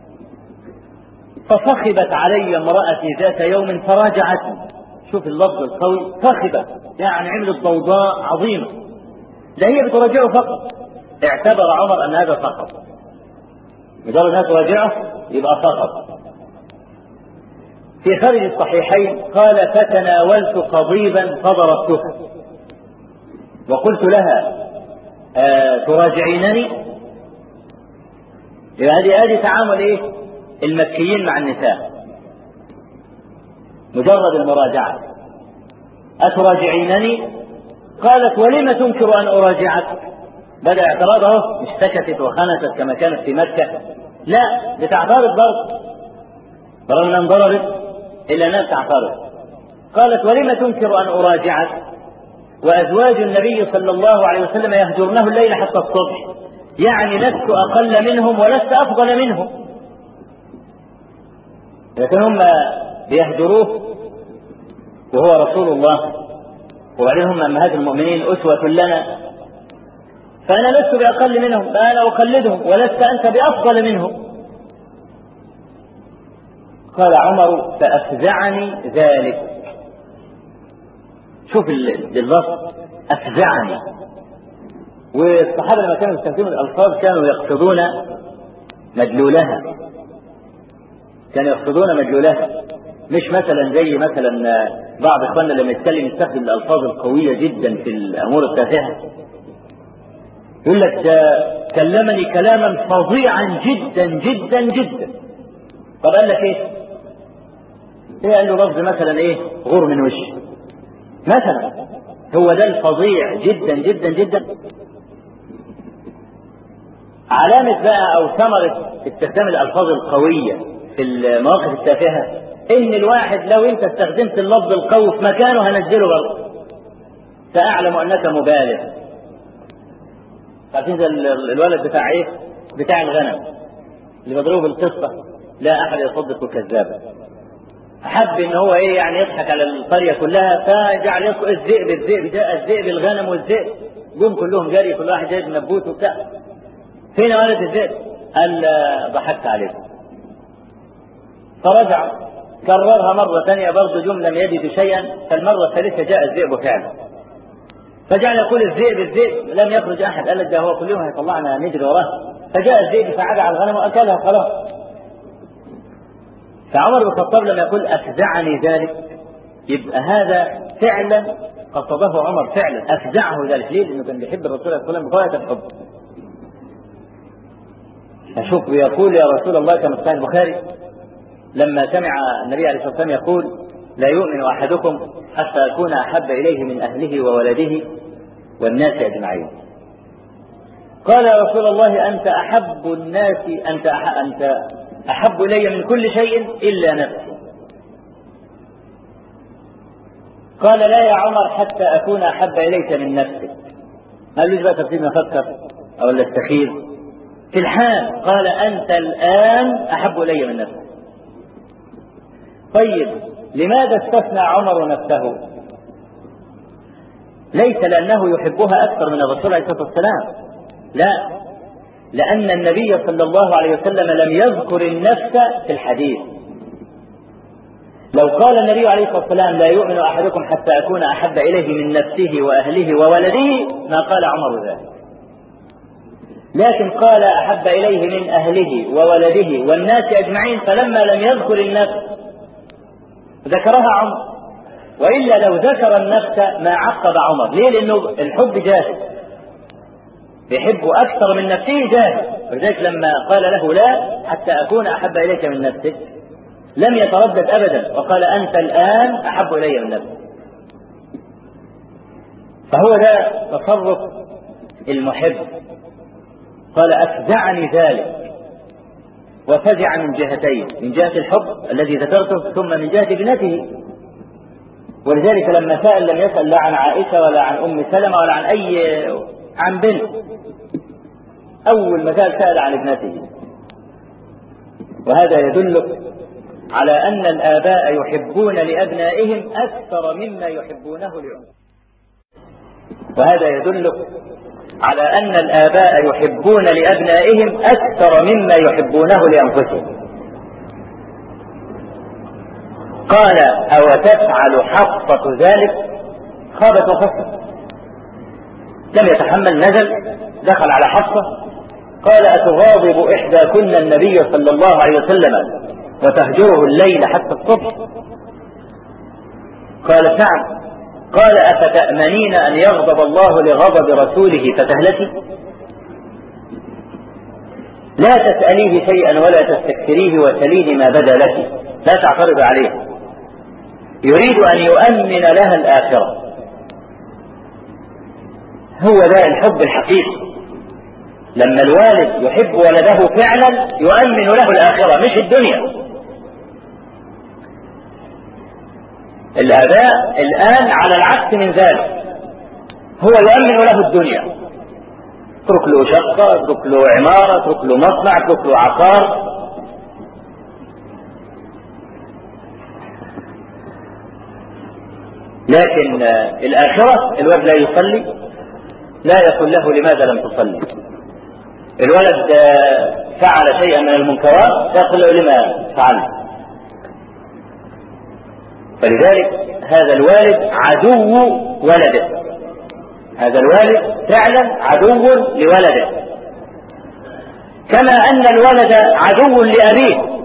فصخبت علي امرأتي ذات يوم فراجعتني. شوف اللفظ القوي، صخبت يعني عملت ضوضاء عظيمة، ده هي بتراجعه فقط. اعتبر عمر أن هذا سقط، مجرد أنها تراجعه يبقى سقط. في خارج الصحيحين قال فتناولت قضيبا فضربتها وقلت لها آه تراجعينني. هذه هذه تعامل ايه المكيين مع النساء، مجرد المراجعة. أتراجعينني؟ قالت ولم تنكر أن أراجعك؟ بدأ اعتراضه، مش سكتت وخنست كما كانت في مكة، لا بتعترض برضه، رغم أن ضربت إلا أنها تعترض. قالت ولم تنكر أن أراجعك وأزواج النبي صلى الله عليه وسلم يهجرنه الليل حتى الصبح، يعني لست أقل منهم ولست أفضل منهم، لكن هم بيهجروه وهو رسول الله، وبعدين هم أمهات المؤمنين أسوة لنا، فأنا لست بأقل منهم، أنا أقلدهم ولست أنت بأفضل منهم. قال عمر فأفزعني ذلك. شوف اللفظ أفزعني. والصحابة لما كانوا يستخدمون الألفاظ كانوا يقصدون مدلولها، كانوا يقصدون مدلولها، مش مثلا زي مثلا بعض إخواننا لما يتكلم يستخدم الألفاظ القوية جدا في الأمور التافهة، يقول لك كلمني كلاما فظيعا جدا جدا جدا. طب قال لك ايه؟ ايه قال له لفظ مثلا ايه غور من وشي مثلا، هو ده الفظيع جدا جدا جدا. علامة بقى او ثمرة استخدام الالفاظ القوية في المواقف التافهة ان الواحد لو انت استخدمت اللفظ القوي في مكانه هنزله برضه، سأعلم انك مبالغ. عارفين زي الولد بتاع ايه بتاع الغنم اللي بيضربه بالقصة لا احد يصدق كذابا، حب ان هو ايه يعني يضحك على القرية كلها، فجعل يذكر الذئب الذئب جاء الذئب الغنم والذئب، جم كلهم جري كل واحد جايب نبوت وبتاع، فين ولد الذئب؟ قال ضحكت عليه. فرجع كررها مرة ثانية برضه جم لم يجدوا شيئا، فالمرة الثالثة جاء الذئب فعلا، فجعل يقول الذئب الذئب لم يخرج احد، قال لك ده هو كل يوم هيطلعنا نجري وراه، فجاء الذئب فعاد على الغنم واكلها خلاص. فعمر بن الخطاب لما يقول أفزعني ذلك يبقى هذا فعلا قصده عمر، فعلا أفزعه ذلك. ليه؟ لأنه كان بيحب الرسول صلى الله عليه وسلم بغاية الحب. أشوف يقول يا رسول الله كما في البخاري لما سمع النبي عليه الصلاة والسلام يقول لا يؤمن أحدكم حتى أكون أحب إليه من أهله وولده والناس أجمعين. قال يا رسول الله أنت أحب الناس أنت أح... أنت أحب إلي من كل شيء إلا نفسي. قال لا يا عمر حتى أكون أحب إليك من نفسك. قال ليش بقى تفسير نفكر أو الاستخير في الحال. قال أنت الآن أحب إلي من نفسك. طيب لماذا استثنى عمر نفسه؟ ليس لأنه يحبها أكثر من الرسول عليه الصلاة والسلام، لا، لأن النبي صلى الله عليه وسلم لم يذكر النفس في الحديث. لو قال النبي عليه الصلاة والسلام لا يؤمن أحدكم حتى أكون أحب إليه من نفسه وأهله وولده ما قال عمر ذلك، لكن قال أحب إليه من أهله وولده والناس أجمعين، فلما لم يذكر النفس ذكرها عمر. وإلا لو ذكر النفس ما عقب عمر. ليه؟ لأنه الحب جاهز، يحب أكثر من نفسه جاهز. ولذلك لما قال له لا حتى أكون أحب إليك من نفسك لم يتردد أبدا وقال أنت الآن أحب إلي من نفسك. فهو ده تصرف المحب. قال أفزعني ذلك، وفزع من جهتين، من جهة الحب الذي ذكرته ثم من جهة ابنته. ولذلك لما سأل لم يسأل لا عن عائشة ولا عن أم سلمة ولا عن أي عن بنت، أول ما سأل سأل عن ابنته. وهذا يدلك على أن الآباء يحبون لأبنائهم أكثر مما يحبونه لأنفسهم. وهذا يدلك على أن الآباء يحبون لأبنائهم أكثر مما يحبونه لأنفسهم. قال أو تفعل حفصة ذلك؟ خابت وخسرت، لم يتحمل، نزل دخل على حفصة قال أتغاضب إحداكن النبي صلى الله عليه وسلم وتهجره الليل حتى الصبح؟ قال نعم. قال أفتأمنين أن يغضب الله لغضب رسوله فتهلكي؟ لا تسأليه شيئا ولا تستكثريه وسليه ما بدا لك، لا تعترض عليه. يريد أن يؤمن لها الآخرة. هو ده الحب الحقيقي، لما الوالد يحب ولده فعلا يؤمن له الآخرة مش الدنيا. الآباء الآن على العكس من ذلك، هو يؤمن له الدنيا، اترك له شقة، اترك له عمارة، اترك له مصنع، اترك له عقار. لكن الآخرة الولد لا يصلي، لا يقول له لماذا لم تصلي. الولد فعل شيئا من المنكرات يقول له لما فعلت. فلذلك هذا الوالد عدو ولده، هذا الوالد فعلا عدو لولده، كما أن الولد عدو لأبيه.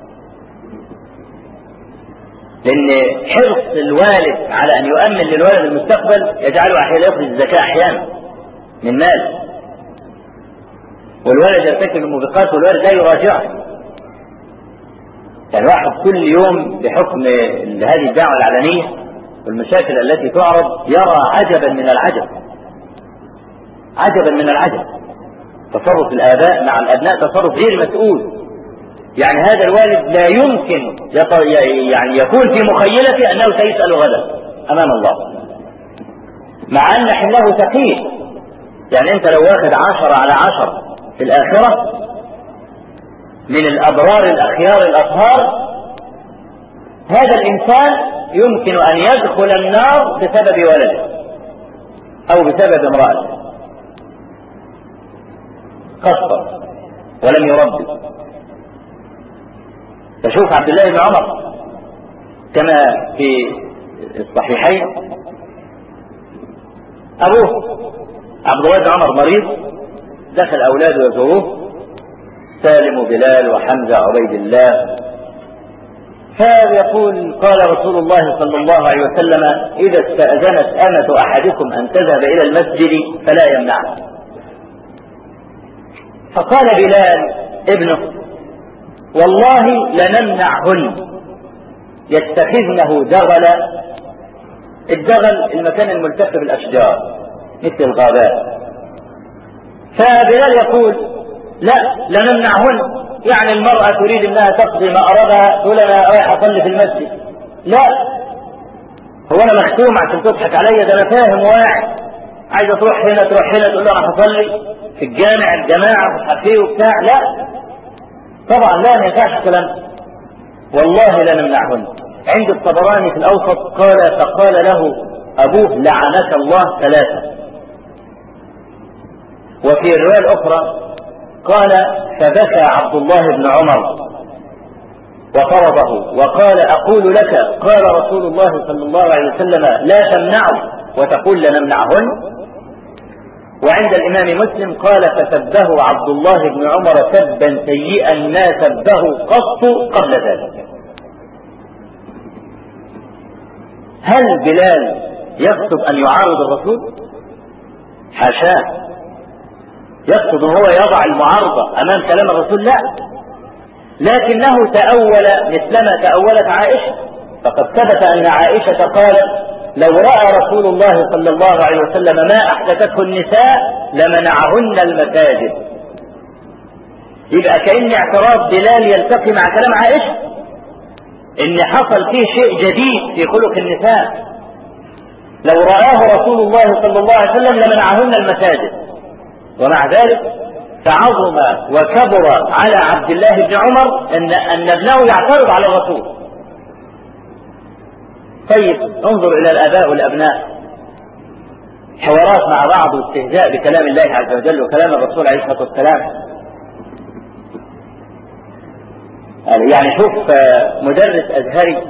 لأن حرص الوالد على أن يؤمن للولد المستقبل يجعله أحيانا يخرج الزكاة أحيانا من مال، والولد يرتكب الموبقات والولد لا يراجعه. يعني واحد كل يوم بحكم هذه الدعوة العلنية والمشاكل التي تعرض يرى عجبا من العجب، عجبا من العجب. تصرف الآباء مع الأبناء تصرف غير مسؤول. يعني هذا الوالد لا يمكن يعني يكون في مخيلته أنه سيسأل غدا أمام الله، مع أن حمله ثقيل. يعني أنت لو واخد عشرة على عشرة في الآخرة من الأبرار الأخيار الأطهار، هذا الإنسان يمكن أن يدخل النار بسبب ولده أو بسبب امرأته، قصر ولم يربي. فشوف عبد الله بن عمر كما في الصحيحين، أبوه عبد الله بن عمر مريض، دخل أولاده يزوروه، سالم وبلال وحمزة وعبيد الله. فيقول قال رسول الله صلى الله عليه وسلم إذا استأذنت أمة أحدكم أن تذهب إلى المسجد فلا يمنعها. فقال بلال ابنه والله لنمنعهن يتخذنه دغلا. الدغل المكان الملتف بالاشجار مثل الغابات. فبلال يقول لا لنمنعهن، يعني المرأة تريد انها تقضي ما ارادها تقول انا رايح اصلي في المسجد، لا هو انا مختوم عشان تضحك عليا، ده انا فاهم واعي، عايزه تروح هنا تروح هنا تقول له انا هصلي في الجامع الجماعه مش عارف ايه وبتاع، لا طبعا لا ما ينفعش الكلام. والله لا نمنعهن. عند الطبراني في الاوسط قال فقال له ابوه لعنك الله ثلاثه. وفي الروايه الاخرى قال فبكى عبد الله بن عمر وطرده وقال اقول لك قال رسول الله صلى الله عليه وسلم لا تمنعوا وتقول لنمنعهن. وعند الامام مسلم قال فسبه عبد الله بن عمر سبا سيئا ما سبه قط قبل ذلك. هل بلال يقصد ان يعارض الرسول؟ حاشاه، يقصد هو يضع المعارضه امام كلام الرسول؟ لا، لكنه تأول مثلما تأولت عائشة. فقد ثبت أن عائشة قالت لو رأى رسول الله صلى الله عليه وسلم ما أحدثته النساء لمنعهن المساجد. يبقى كأن اعتراض بلال يلتقي مع كلام عائشة إن حصل فيه شيء جديد في خلق النساء. لو رآه رسول الله صلى الله عليه وسلم لمنعهن المساجد، ومع ذلك فعظم وكبر على عبد الله بن عمر ان ان ابنه يعترض على الرسول. طيب انظر الى الاباء والابناء، حوارات مع بعض واستهزاء بكلام الله عز وجل وكلام الرسول عليه الصلاه والسلام. يعني شوف مدرس ازهري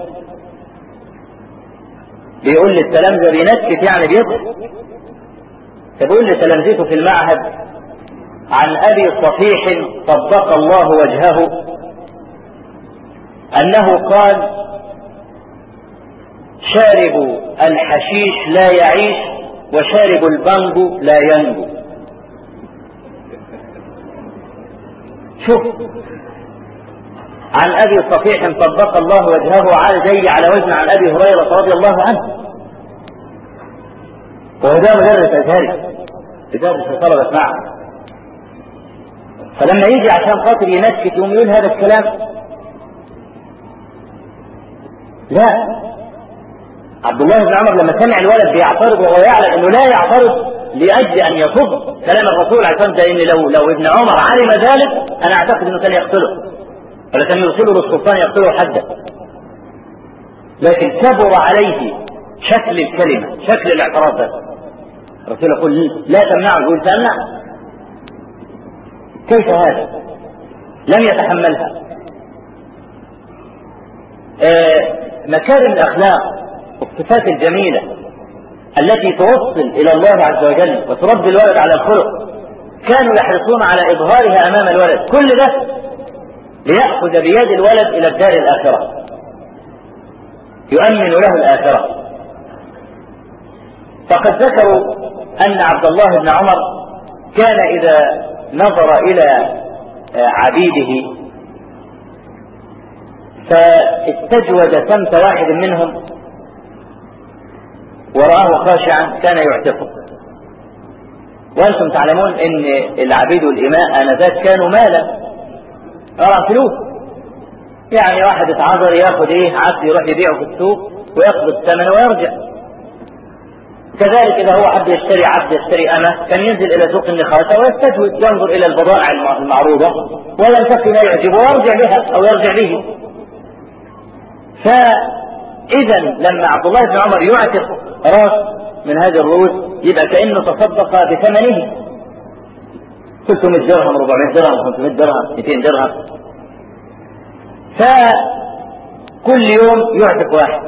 بيقول للتلامذه بينكت يعني بيضحك، فبيقول لتلامذته في المعهد عن ابي صفيح صدق الله وجهه انه قال شارب الحشيش لا يعيش وشارب البانجو لا ينجو. شوف عن ابي صفيح صدق الله وجهه على زي على وزن عن ابي هريره رضي الله عنه، وهو ده مدرس ازهري يدرس طلبه معه. فلما يجي عشان خاطر ينكت يقوم يقول هذا الكلام؟ لا. عبد الله بن عمر لما سمع الولد بيعترض وهو يعلم انه لا يعترض لاجل ان يصد كلام الرسول عشان ده، ان لو لو ابن عمر علم ذلك انا اعتقد انه كان يقتله ولا كان يرسله للسلطان يقتله حدا. لكن كبر عليه شكل الكلمه، شكل الاعتراض ده. الرسول يقول لا تمنعه، يقول تمنع؟ كيف هذا؟ لم يتحملها. آه مكارم الأخلاق والصفات الجميلة التي توصل إلى الله عز وجل وتربي الولد على الخلق كانوا يحرصون على إظهارها أمام الولد، كل ده ليأخذ بيد الولد إلى الدار الآخرة، يؤمن له الآخرة. فقد ذكروا أن عبد الله بن عمر كان إذا نظر إلى عبيده فاستجود سمت واحد منهم ورآه خاشعا كان يعتقه. وأنتم تعلمون أن العبيد والإماء آنذاك كانوا مالا، أرى فلوس، يعني واحد اتعذر ياخذ ايه عبد يروح يبيعه في السوق ويقبض الثمن ويرجع. كذلك إذا هو حد يشتري عبد يشتري أمة كان ينزل إلى سوق النخاسة ويستجود، ينظر إلى البضائع المعروضة وينتقي ما يعجبه ويرجع بها أو يرجع به. فإذا لما عبد الله بن عمر يعتق راس من هذه الرؤوس يبقى كأنه تصدق بثمنه ثلاثمائة درهم أربعمائة درهم خمسمائة درهم مئتين درهم. فكل يوم يعتق واحد.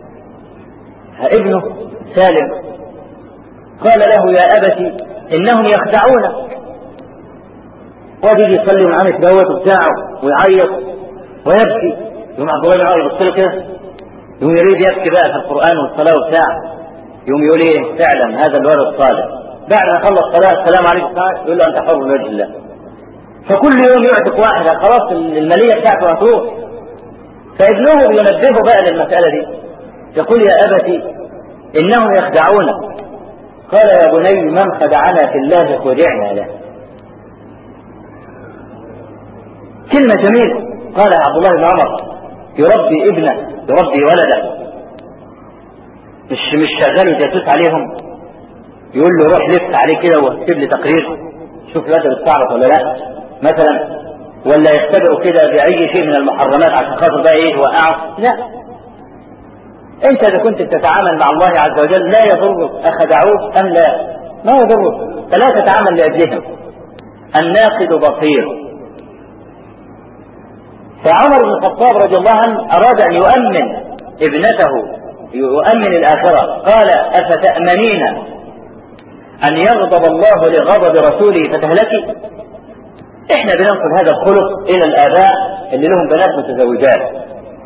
ابنه سالم قال له يا أبتي إنهم يخدعونك، وادي يصلي معانا دوت بتاعه ويعيط ويبكي. يوم عبد الله بن عمر يبص له كده يوم يريد يبكي بقى في القرآن والصلاة وبتاع، يوم يقول ايه فعلا هذا الولد الصالح. بعد ما خلص الصلاة السلام عليكم يقول له أنت حر من وجه الله. فكل يوم يعتق واحدة خلاص المالية بتاعته هتروح. فابنه بينبهه بقى للمسألة دي، يقول يا أبتي إنهم يخدعونك. قال يا بني من خدعنا في الله خدعنا له. كلمة جميلة. قال عبد الله بن عمر يربي ابنه يربي ولده، مش مش شغال جاسوس عليهم، يقول له روح لف عليه كده واكتب لي تقرير شوف الولد بيستعرض ولا لا مثلا، ولا يختبئوا كده بأي شيء من المحرمات عشان خاطر بقى ايه وقعوا. لا، انت اذا كنت تتعامل مع الله عز وجل لا يضرك اخدعوك ام لا، ما يضرك، فلا تتعامل لاجلهم. الناقد بصير. فعمر بن الخطاب رضي الله عنه اراد ان يؤمن ابنته يؤمن الاخره، قال افتأمنين ان يغضب الله لغضب رسوله فتهلكي. احنا بننقل هذا الخلق الى الاباء اللي لهم بنات متزوجات.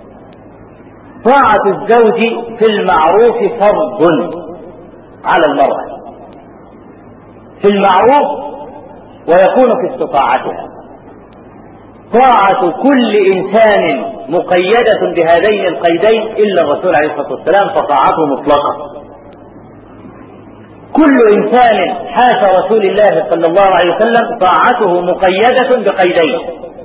طاعة الزوج في المعروف فرض على المرأة في المعروف ويكون في استطاعتها. طاعة كل إنسان مقيدة بهذين القيدين إلا الرسول عليه الصلاة والسلام فطاعته مطلقة. كل إنسان حاشا رسول الله صلى الله عليه وسلم طاعته مقيدة بقيدين،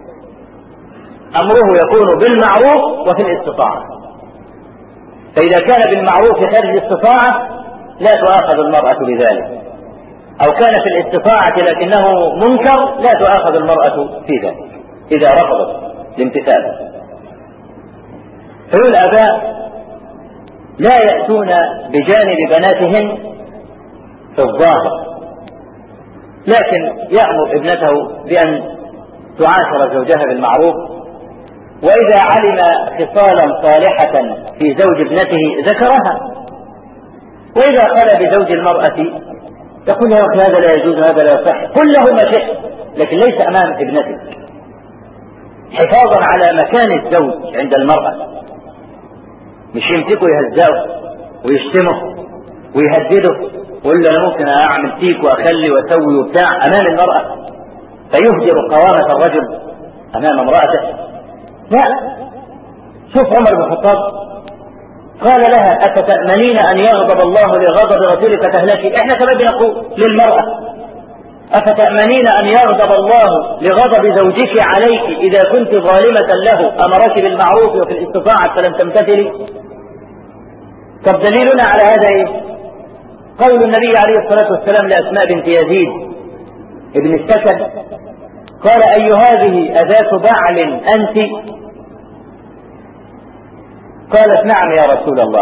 أمره يكون بالمعروف وفي الاستطاعة. فإذا كان بالمعروف خارج الاستطاعة لا تؤاخذ المرأة بذلك، أو كان في الاستطاعة لكنه منكر لا تؤاخذ المرأة في ذلك إذا رفضت الامتثال. فيقول الآباء لا يأتون بجانب بناتهم في الظاهر، لكن يأمر ابنته بأن تعاشر زوجها بالمعروف، وإذا علم خصالا صالحة في زوج ابنته ذكرها، وإذا خلى بزوج المرأة تقول يا أخي هذا لا يجوز هذا لا يصح، قل له ما شئت لكن ليس أمام ابنتك، حفاظا على مكان الزوج عند المرأة. مش يمسكه يهزاه ويشتمه ويهدده ويقول له أنا ممكن أعمل فيك وأخلي وأسوي وبتاع أمام المرأة، فيهدر قوامة الرجل أمام امرأته. لا، شوف عمر بن الخطاب قال لها أفتأمنين أن يغضب الله لغضب رسولك فتهلكي. احنا كمان بنقول للمرأة أفتأمنين أن يغضب الله لغضب زوجك عليك إذا كنت ظالمة له أمرك بالمعروف وفي الاستطاعة فلم تمتثلي. طب دليلنا على هذا ايه؟ قول النبي عليه الصلاة والسلام لأسماء بنت يزيد ابن السكن قال أي هذه أذات بعل أنت؟ قالت نعم يا رسول الله.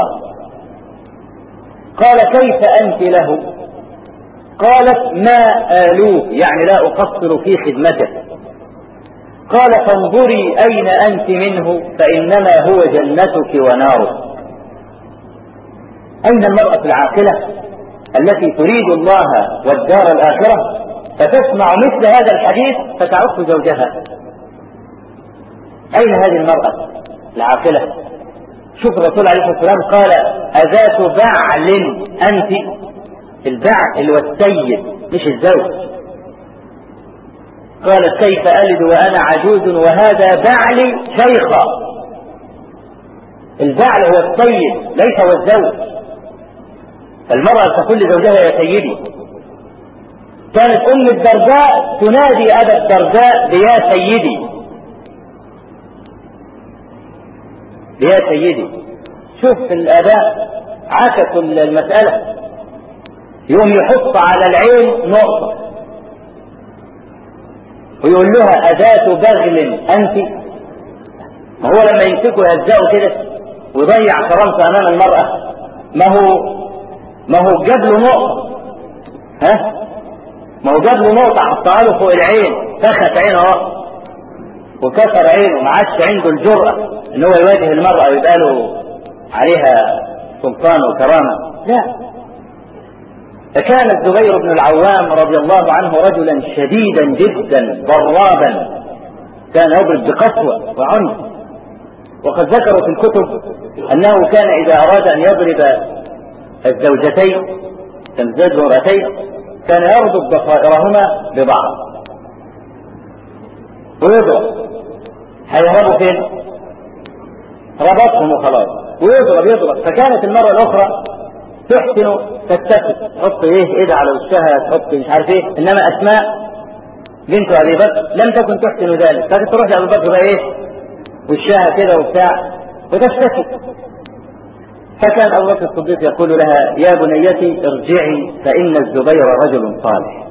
قال كيف أنت له؟ قالت ما آلوه يعني لا أقصر في خدمته. قال فانظري أين أنت منه فإنما هو جنتك وناره. أين المرأة العاقلة التي تريد الله والدار الآخرة فتسمع مثل هذا الحديث فتعف زوجها؟ أين هذه المرأة العاقلة؟ شوف الرسول عليه الصلاة والسلام قال أذات بعل أنت. البعل اللي هو السيد مش الزوج. قالت كيف ألد وأنا عجوز وهذا بعلي شيخا. البعل هو السيد ليس هو الزوج. المرأة تقول لزوجها يا سيدي. كانت أم الدرداء تنادي أبا الدرداء بيا سيدي بيا سيدي. شوف الآباء عكسوا المسألة، يوم يحط على العين نقطة ويقول لها أذات بغل أنت. ما هو لما يمسكوا يهزقوا كده ويضيع كرامته أمام المرأة، ما هو ما هو جاب له نقطة، ها ما هو جاب له نقطة حطها له فوق العين، فخت عينه اهو وكسر عينه، ما عادش عنده الجرأة ان هو يواجه المرأة ويبقى له عليها سلطان وكرامة. لا، فكان الزبير بن العوام رضي الله عنه رجلا شديدا جدا ضرابا، كان يضرب بقسوة وعنف. وقد ذكروا في الكتب انه كان اذا اراد ان يضرب الزوجتين تمزاج امرأتين كان يربط ضفائرهما ببعض ويضرب، هيهربوا فين؟ ربطهم وخلاص، ويضرب يضرب. فكانت المرة الأخرى تحسن تتفق، تحط ايه ايدها على وشها، تحط مش عارف ايه. انما اسماء بنت ابي بكر لم تكن تحسن ذلك، فكانت تروح لابي بكر بقى ايه وشها كده وبتاع وتشتكي. فكان ابو بكر الصديق يقول لها يا بنيتي ارجعي فان الزبير رجل صالح.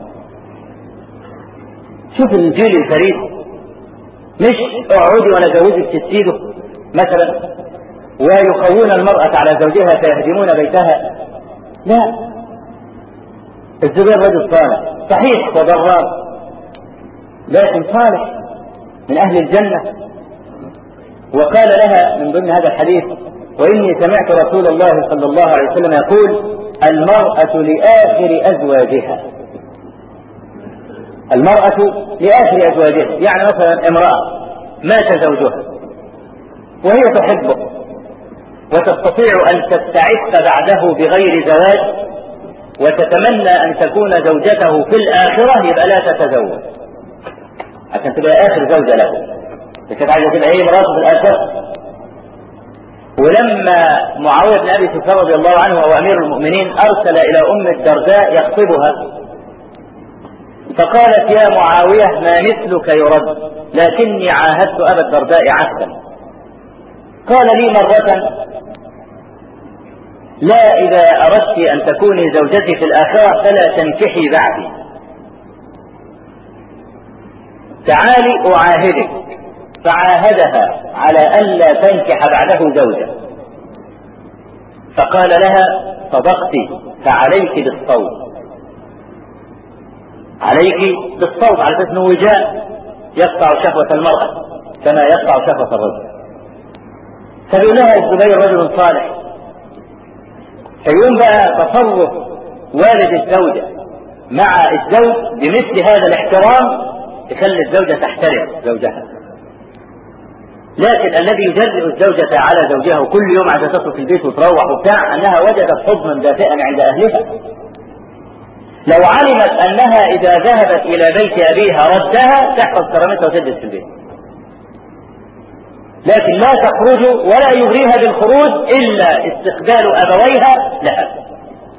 شوف الجيل الفريد، مش اقعدي وانا جوزك تسيده مثلا ويخون المرأة على زوجها فيهدمون بيتها، لا، الزبير رجل صالح صحيح وضرار لكن صالح من اهل الجنة. وقال لها من ضمن هذا الحديث واني سمعت رسول الله صلى الله عليه وسلم يقول المرأة لآخر ازواجها، المرأة لآخر ازواجها، يعني مثلا امرأة مات زوجها وهي تحبه وتستطيع ان تستعف بعده بغير زواج وتتمنى ان تكون زوجته في الاخرة، يبقى لا تتزوج عشان تبقى اخر زوجة له، كانت عايزة تبقى ايه مراته في الاخرة. ولما معاوية بن ابي سفيان رضي الله عنه وهو امير المؤمنين ارسل الى ام الدرداء يخطبها، فقالت يا معاوية ما مثلك يرد، لكني عاهدت ابا الدرداء عهدا. قال لي مرة لا اذا اردت ان تكوني زوجتي في الاخرة فلا تنكحي بعدي، تعالي اعاهدك. فعاهدها على الا تنكح بعده زوجة، فقال لها صدقت فعليك بالصوم، عليك بالصوم على اساس انه وجاء يقطع شهوة المرأة كما يقطع شهوة الرجل. فبيقول لها الزبير رجل صالح. فيقوم بقى تصرف والد الزوجة مع الزوج بمثل هذا الاحترام تخلي الزوجة تحترم زوجها. لكن الذي يجرئ الزوجة على زوجها وكل يوم عشان تترك البيت وتروح وبتاع انها وجدت حضنا دافئا عند اهلها. لو علمت انها اذا ذهبت الى بيت ابيها ردها تحفظ كرامتها وتجلس في البيت، لكن لا تخرج ولا يغريها بالخروج الا استقبال ابويها لها.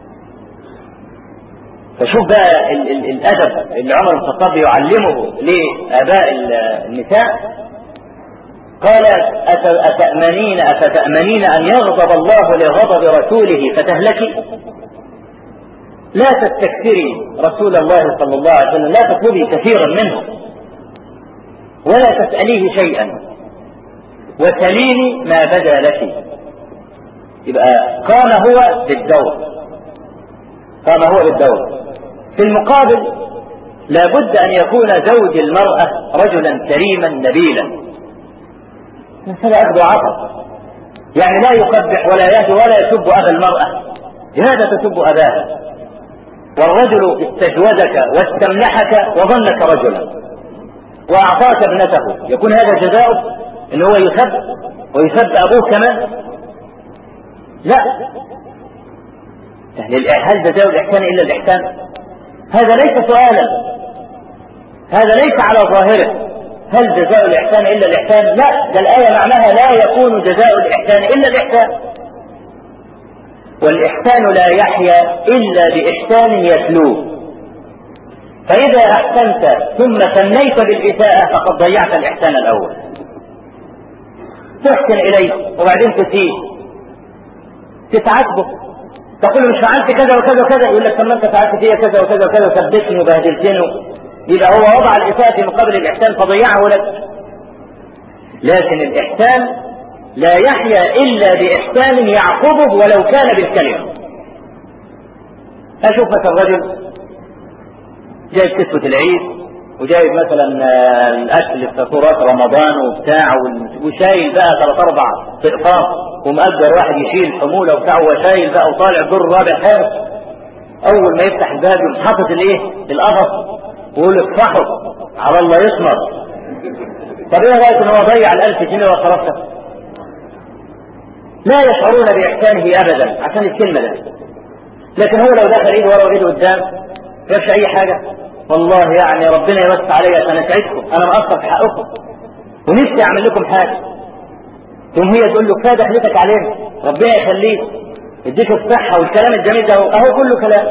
فشوف بقى ال ال الادب اللي عمر بن الخطاب يعلمه لاباء النساء. قال أتأمنين أفتأمنين أن يغضب الله لغضب رسوله فتهلكي؟ لا تستكثري رسول الله صلى الله عليه وسلم، لا تطلبي كثيرا منه ولا تسأليه شيئا وسليني ما بدا لك. يبقى قام هو بالدور، قام هو بالدور. في المقابل لابد أن يكون زوج المرأة رجلا كريما نبيلا، هذا أخذ عطف، يعني لا يقبح ولا يهدي ولا يسب أبا المرأة، لماذا تسب أباها؟ والرجل استجودك واستمنحك وظنك رجلا وأعطاك ابنته، يكون هذا جزاؤه إن هو يسب ويسب أبوه كمان؟ لا، يعني هل جزاء الإحسان إلا الإحسان؟ هذا ليس سؤالا، هذا ليس على ظاهره هل جزاء الإحسان إلا الإحسان؟ لا، ده الآية معناها لا يكون جزاء الإحسان إلا الإحسان، والإحسان لا يحيا إلا بإحسان يتلوه. فإذا أحسنت ثم ثنيت بالإساءة فقد ضيعت الإحسان الأول. تحسن إليه وبعدين تسيء، تتعاتبه، تقول مش فعلت كذا وكذا وكذا، يقول لك طب ما انت فعلت فيها كذا وكذا وكذا وثبتني وبهدلتني، يبقى هو وضع الإساءة في مقابل الإحسان فضيعه لك. لكن الإحسان لا يحيا إلا بإحسان يعقبه ولو كان بالكلمة. أشوف مثلا رجل جايب كسوة العيد وجايب مثلا الأكل في صورات رمضان وبتاع وشايل بقى ثلاث أربع طقطاق ومأجر واحد يشيل حمولة وبتاع وشايل بقى وطالع الدور الرابع خامس. أول ما يفتح الباب يقوم حاطط الإيه؟ القفص ويقول افتحوا على الله يسمر. طب ايه رايك ان هو ضيع الالف جنيه وصرفها؟ لا يشعرون باحسانه ابدا عشان الكلمه ده. لكن هو لو دخل ايده ورا وايده قدام ما يفش اي حاجه، والله يعني ربنا يوسع عليا انا سعيدكم، انا مقصر في حقكم ونفسي اعمل لكم حاجه. ثم هي تقول له كفايه دخلتك علينا، ربنا يخليك يديك الصحه والكلام الجميل ده، اهو كله كلام،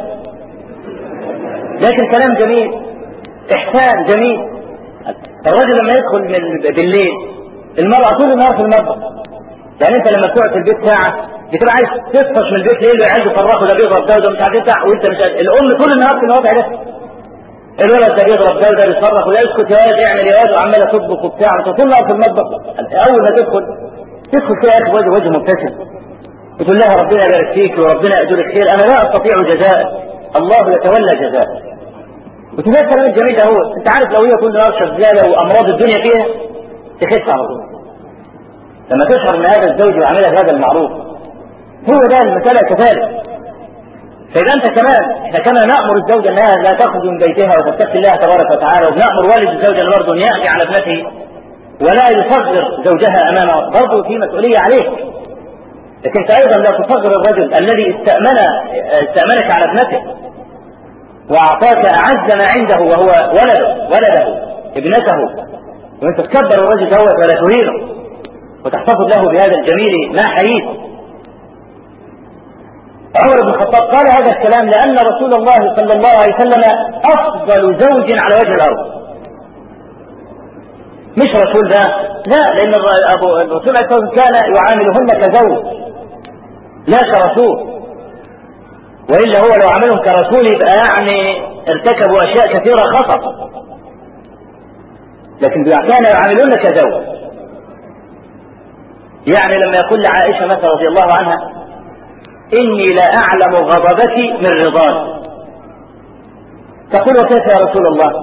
لكن كلام جميل، احسان جميل. الرجل لما يدخل من بالليل، المرأة طول النهار في المطبخ. يعني انت لما تقعد في البيت ساعة بتبقى عايز تفطش من البيت ليل وعيال يفرقوا ده بيضرب ده وده مش عارف ايه، وانت مش عارف. الام طول النهار في الوضع ده، الولد ده بيضرب ده وده بيصرخ وده يسكت يا واد يعمل يا واد وعماله تطبخ وبتاع، انت طول النهار في المطبخ. اول ما تدخل تدخل فيها يا اخي وجه وجه مبتسم، تقول لها ربنا يبارك فيك وربنا يأجرك خير، انا لا استطيع جزاءك، الله يتولى جزاءك. وتلاقي الكلام الجميل ده هو، انت عارف لو هي كل نهار شغاله وامراض الدنيا فيها تخف على طول. لما تشعر ان هذا الزوج يعملها بهذا المعروف، هو ده المساله كذلك. فاذا انت كمان، احنا كما نامر الزوجه انها لا تخرج من بيتها وتتقي الله تبارك وتعالى، وبنامر والد الزوجه برضه ان ياتي على ابنته ولا يصغر زوجها امامه، برضه في مسؤوليه عليك. لكن انت ايضا لا تصغر الرجل الذي استامن استامنك على ابنته واعطاك اعز ما عنده وهو ولده ولده ابنته، وانت تكبر الرجل دوت ولا تهينه وتحتفظ له بهذا الجميل ما حييت. عمر بن الخطاب قال هذا الكلام لأن رسول الله صلى الله عليه وسلم أفضل زوج على وجه الأرض. مش رسول ده، لا، لأن الرسول عليه الصلاة والسلام كان يعاملهن كزوج لا كرسول، وإلا هو لو عملهم كرسول يبقى يعني ارتكبوا أشياء كثيرة خطأ، لكن كان يعاملهن كزوج. يعني لما يقول لعائشة مثلا رضي الله عنها إني لا أعلم غضبك من رضاك، تقول وكيف يا رسول الله؟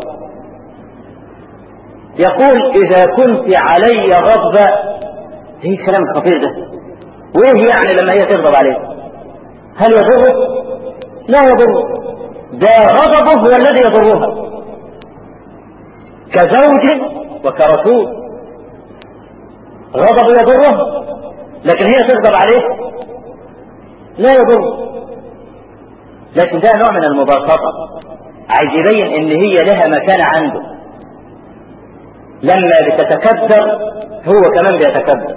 يقول إذا كنت علي غضبة. ايه الكلام الخطير ده؟ وايه يعني لما هي تغضب عليه؟ هل يضره؟ لا يضره، ده غضبه هو الذي يضرها كزوج وكرسول. غضب يضره، لكن هي تغضب عليه لا يضر. لكن ده نوع من المباسطة، عايز يبين ان هي لها مكان عنده. لما بتتكبر هو كمان بيتكبر،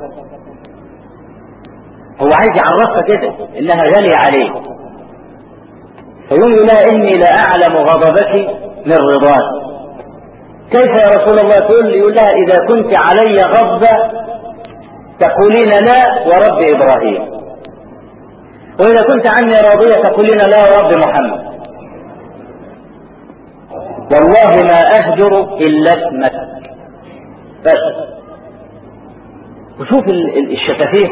هو عايز يعرفها كده انها غالية عليه، فيقول لها اني لا اعلم غضبك من رضاك. كيف يا رسول الله؟ تقول يقول لها اذا كنت علي غضبة تقولين لا ورب ابراهيم، واذا كنت عني راضية تقولين لا ورب محمد، والله ما اهجر الا اسمك بس. وشوف الشفافية،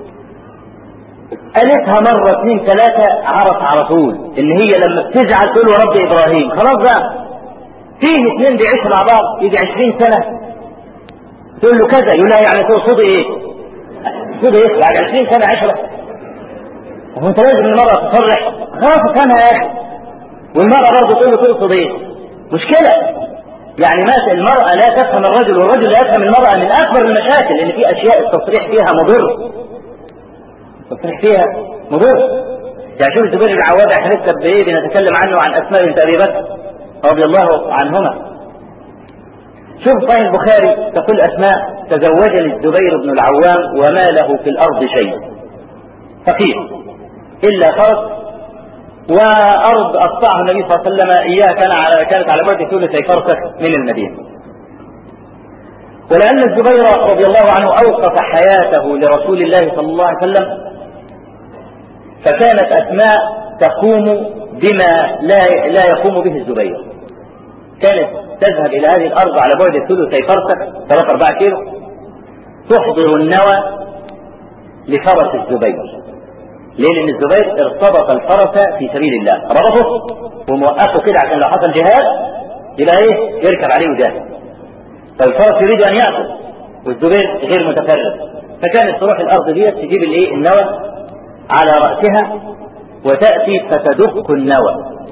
قالتها مرة اثنين ثلاثة عرف على طول ان هي لما بتزعل تقول ورب ابراهيم. خلاص بقى، فيه اثنين بيعيشوا مع بعض يجي عشرين سنة تقول له كذا يقول لها يعني تقصدي ايه؟ تقصدي ايه؟ بعد عشرين سنة عشرة. وانت لازم المرأة تصرح خلاص انا يا اخي، والمرأة برضه تقول له تقصد ايه؟ مشكلة. يعني ما المرأة لا تفهم الرجل والرجل لا يفهم المرأة، من اكبر المشاكل ان في اشياء التصريح فيها مضر، التصريح فيها مضر. يعني شوف الزبير بن العوام، احنا لسه بايه بنتكلم عنه عن اسماء بنت ابي بكر رضي الله عنهما. شوف صحيح البخاري تقول اسماء تزوجني الزبير بن العوام وما له في الارض شيء، فقير الا فرس وارض اقطعه النبي صلى الله عليه وسلم اياها كان على كانت على بعد ثلثي فرسخ من المدينه. ولان الزبير رضي الله عنه اوقف حياته لرسول الله صلى الله عليه وسلم، فكانت اسماء تقوم بما لا لا يقوم به الزبير. كانت تذهب الى هذه الارض على بعد ثلثي فرسخ ثلاثة أربعة كيلو، تحضر النوى لفرس الزبير. ليه؟ لان الزبير ارتبط الفرس في سبيل الله، ربطه وموقفه كده عشان لو حصل جهاد يبقى ايه؟ يركب عليه وجاهد. فالفرس يريد ان ياكل والزبير غير متفرد، فكانت تروح الارض دي تجيب الايه؟ النوى على راسها وتاتي فتدق النوى.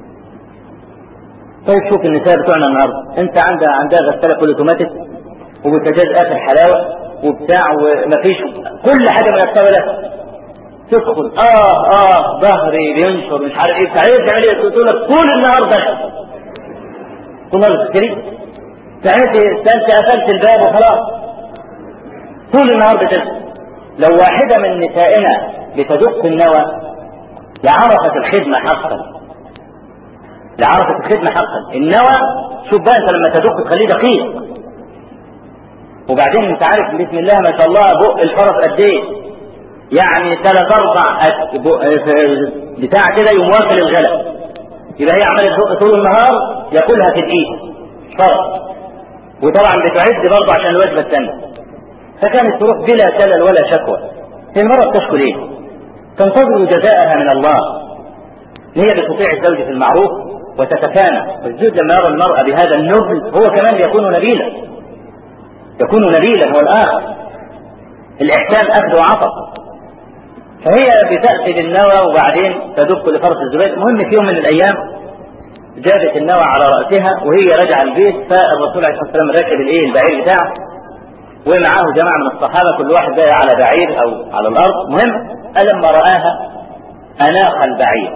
طيب شوف النساء بتوعنا النهارده، انت عندها عندها غساله كل اوتوماتيك وبوتاجاز اخر حلاوه وبتاع ومفيش كل حاجه مرتبه لك، تدخل اه اه ظهري بينشر مش عارف ايه، تعالى تعمل ايه؟ تقول لك طول النهار دخل طول النهار بتشتري، انت قفلت الباب وخلاص طول النهار بتشتري. لو واحدة من نسائنا بتدق النوى لعرفت الخدمة حقا، لعرفت الخدمة حقا. النوى شوف بقى انت لما تدق تخليه دقيق، وبعدين انت عارف بسم الله ما شاء الله بق الفرس قد ايه، يعني ثلاث اربع بتاع كده يوم واكل الغلب، يبقى هي عملت دق طول النهار ياكلها في الايد فرس، وطبعا بتعد برضه عشان الوجبه الثانيه. فكانت تروح بلا سلل ولا شكوى. في المرة بتشكو ليه؟ تنتظر جزاءها من الله. هي بتطيع الزوج في المعروف وتتكامل. الزوج لما يرى المرأة بهذا النبل هو كمان يكون نبيلا، يكون نبيلا هو الآخر. الإحسان أخذ وعطف. فهي بتأتي بالنوى وبعدين تدق لفرس الزبير. المهم في يوم من الأيام جابت النوى على رأسها وهي راجعة البيت، فالرسول عليه الصلاة والسلام ركب الإيه البعير بتاعه ومعه جماعة من الصحابة كل واحد جاي على بعير أو على الأرض. مهم ألما رآها أناخ البعير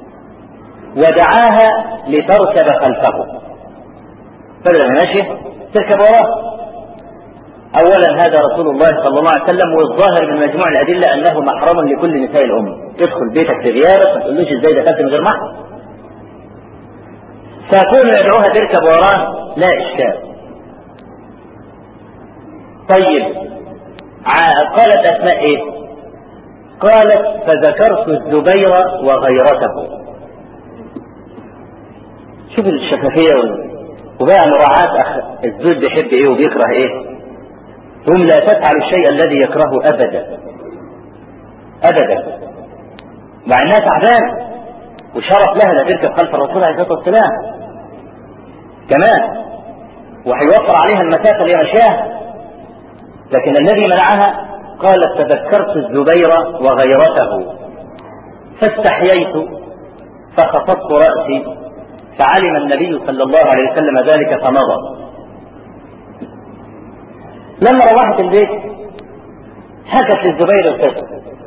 ودعاها لتركب خلفه، بدل ما ماشي تركب وراه. أولا هذا رسول الله صلى الله عليه وسلم، والظاهر من مجموع الأدلة أنه محرم لكل نساء الأمة. تدخل بيتك في غيابك ما تقولوش إزاي دخلت من غير محرم، فكون يدعوها تركب وراه لا إشكال. طيب قالت أسماء إيه؟ قالت فذكرت الزبير وغيرته. شوف الشفافية وبقى مراعاة أخ الزوج بيحب إيه وبيكره إيه. ثم لا تفعل الشيء الذي يكرهه أبدا أبدا، مع أنها تعبان وشرف لها لا تركب خلف الرسول عليه الصلاة والسلام كمان، وحيوفر عليها المسافة اللي مشاها. لكن الذي منعها قالت تذكرت الزبير وغيرته فاستحييت فخفضت رأسي فعلم النبي صلى الله عليه وسلم ذلك فمضى. لما روحت البيت حكت للزبير القصة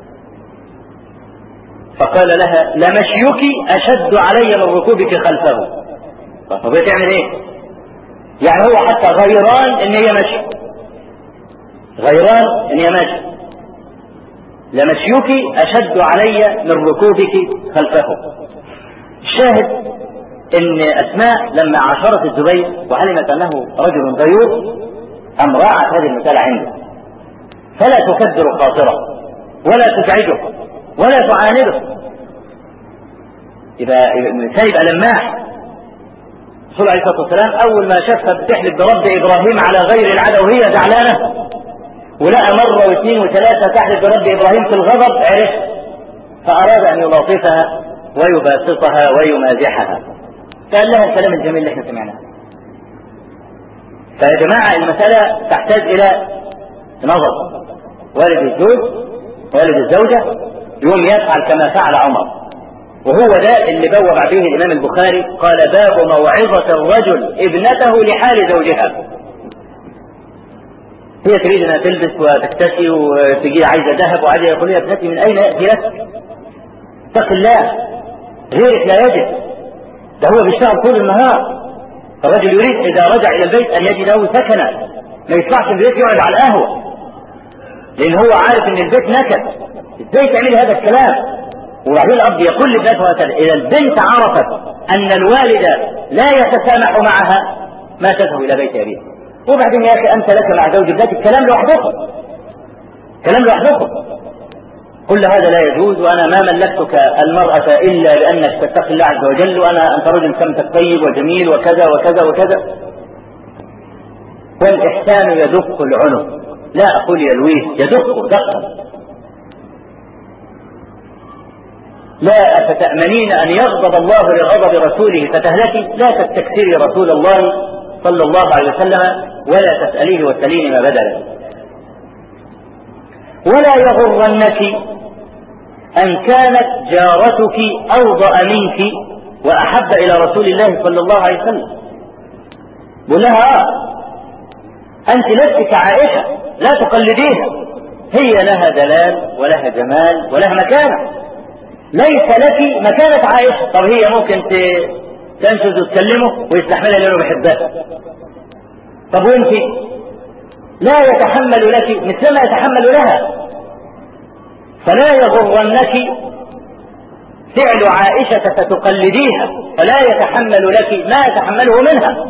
فقال لها لمشيك أشد علي من ركوبك خلفه. طب تعمل ايه؟ يعني هو حتى غيران ان هي مشي، غيران ان هي ماشي. لمشيك اشد علي من ركوبك خلفه. الشاهد ان اسماء لما عاشرت الزبير وعلمت انه رجل ضيوف ام راعت هذه المسألة عنده، فلا تكدر خاطره ولا تزعجه ولا تعانده. يبقى الانسان يبقى لماح. الرسول عليه الصلاة والسلام اول ما شافها بتحلف برب ابراهيم على غير العادة وهي زعلانة، ولقى مرة واثنين وثلاثة تحلف برب إبراهيم في الغضب عرف، فأراد أن يلاطفها ويباسطها ويمازحها، فقال لها الكلام الجميل اللي احنا سمعناه. فيا جماعة المسألة تحتاج إلى نظر. والد الزوج والد الزوجة يوم يفعل كما فعل عمر، وهو ده اللي بوب عليه الإمام البخاري قال باب موعظة الرجل ابنته لحال زوجها. هي تريد أن تلبس وتكتسي وتجي عايزة ذهب وعايزة يقول لها ابنتي من أين يأتي لك؟ اتق الله، غيرك لا يجد، ده هو بيشتغل طول النهار. الرجل يريد إذا رجع إلى البيت أن يجد له سكنا، ما يطلعش من البيت يقعد على القهوة، لأن هو عارف أن البيت نكد. إزاي تعمل هذا الكلام؟ وبعدين الأب يقول لابنته إذا البنت عرفت أن الوالد لا يتسامح معها ما تذهب إلى بيت أبيها. وبعدين يا أخي أنت لك مع زوج ابنتك كلام لوحدكم، كلام لوحدكم. كل هذا لا يجوز، وأنا ما ملكتك المرأة إلا لأنك تتقي الله عز وجل، وأنا أنت رجل سمتك طيب وجميل وكذا وكذا وكذا. والإحسان يدق العنق، لا أقول يلويه، يدق دقا. لا أفتأمنين أن يغضب الله لغضب رسوله فتهلكي؟ لا تستكثري رسول الله صلى الله عليه وسلم ولا تسأليه وسليني ما بدلا. ولا يغرنك أن كانت جارتك أوضأ منك وأحب إلى رسول الله صلى الله عليه وسلم. بقول لها آه أنت لست كعائشة، لا تقلديها، هي لها دلال ولها جمال ولها مكانة، ليس لك مكانة عائشة. طب هي ممكن تنشز وتكلمه ويستحملها لانه بيحبها. طب وانت لا يتحمل لك مثل ما يتحمل لها. فلا يغرنك فعل عائشة فتقلديها، فلا يتحمل لك ما يتحمله منها.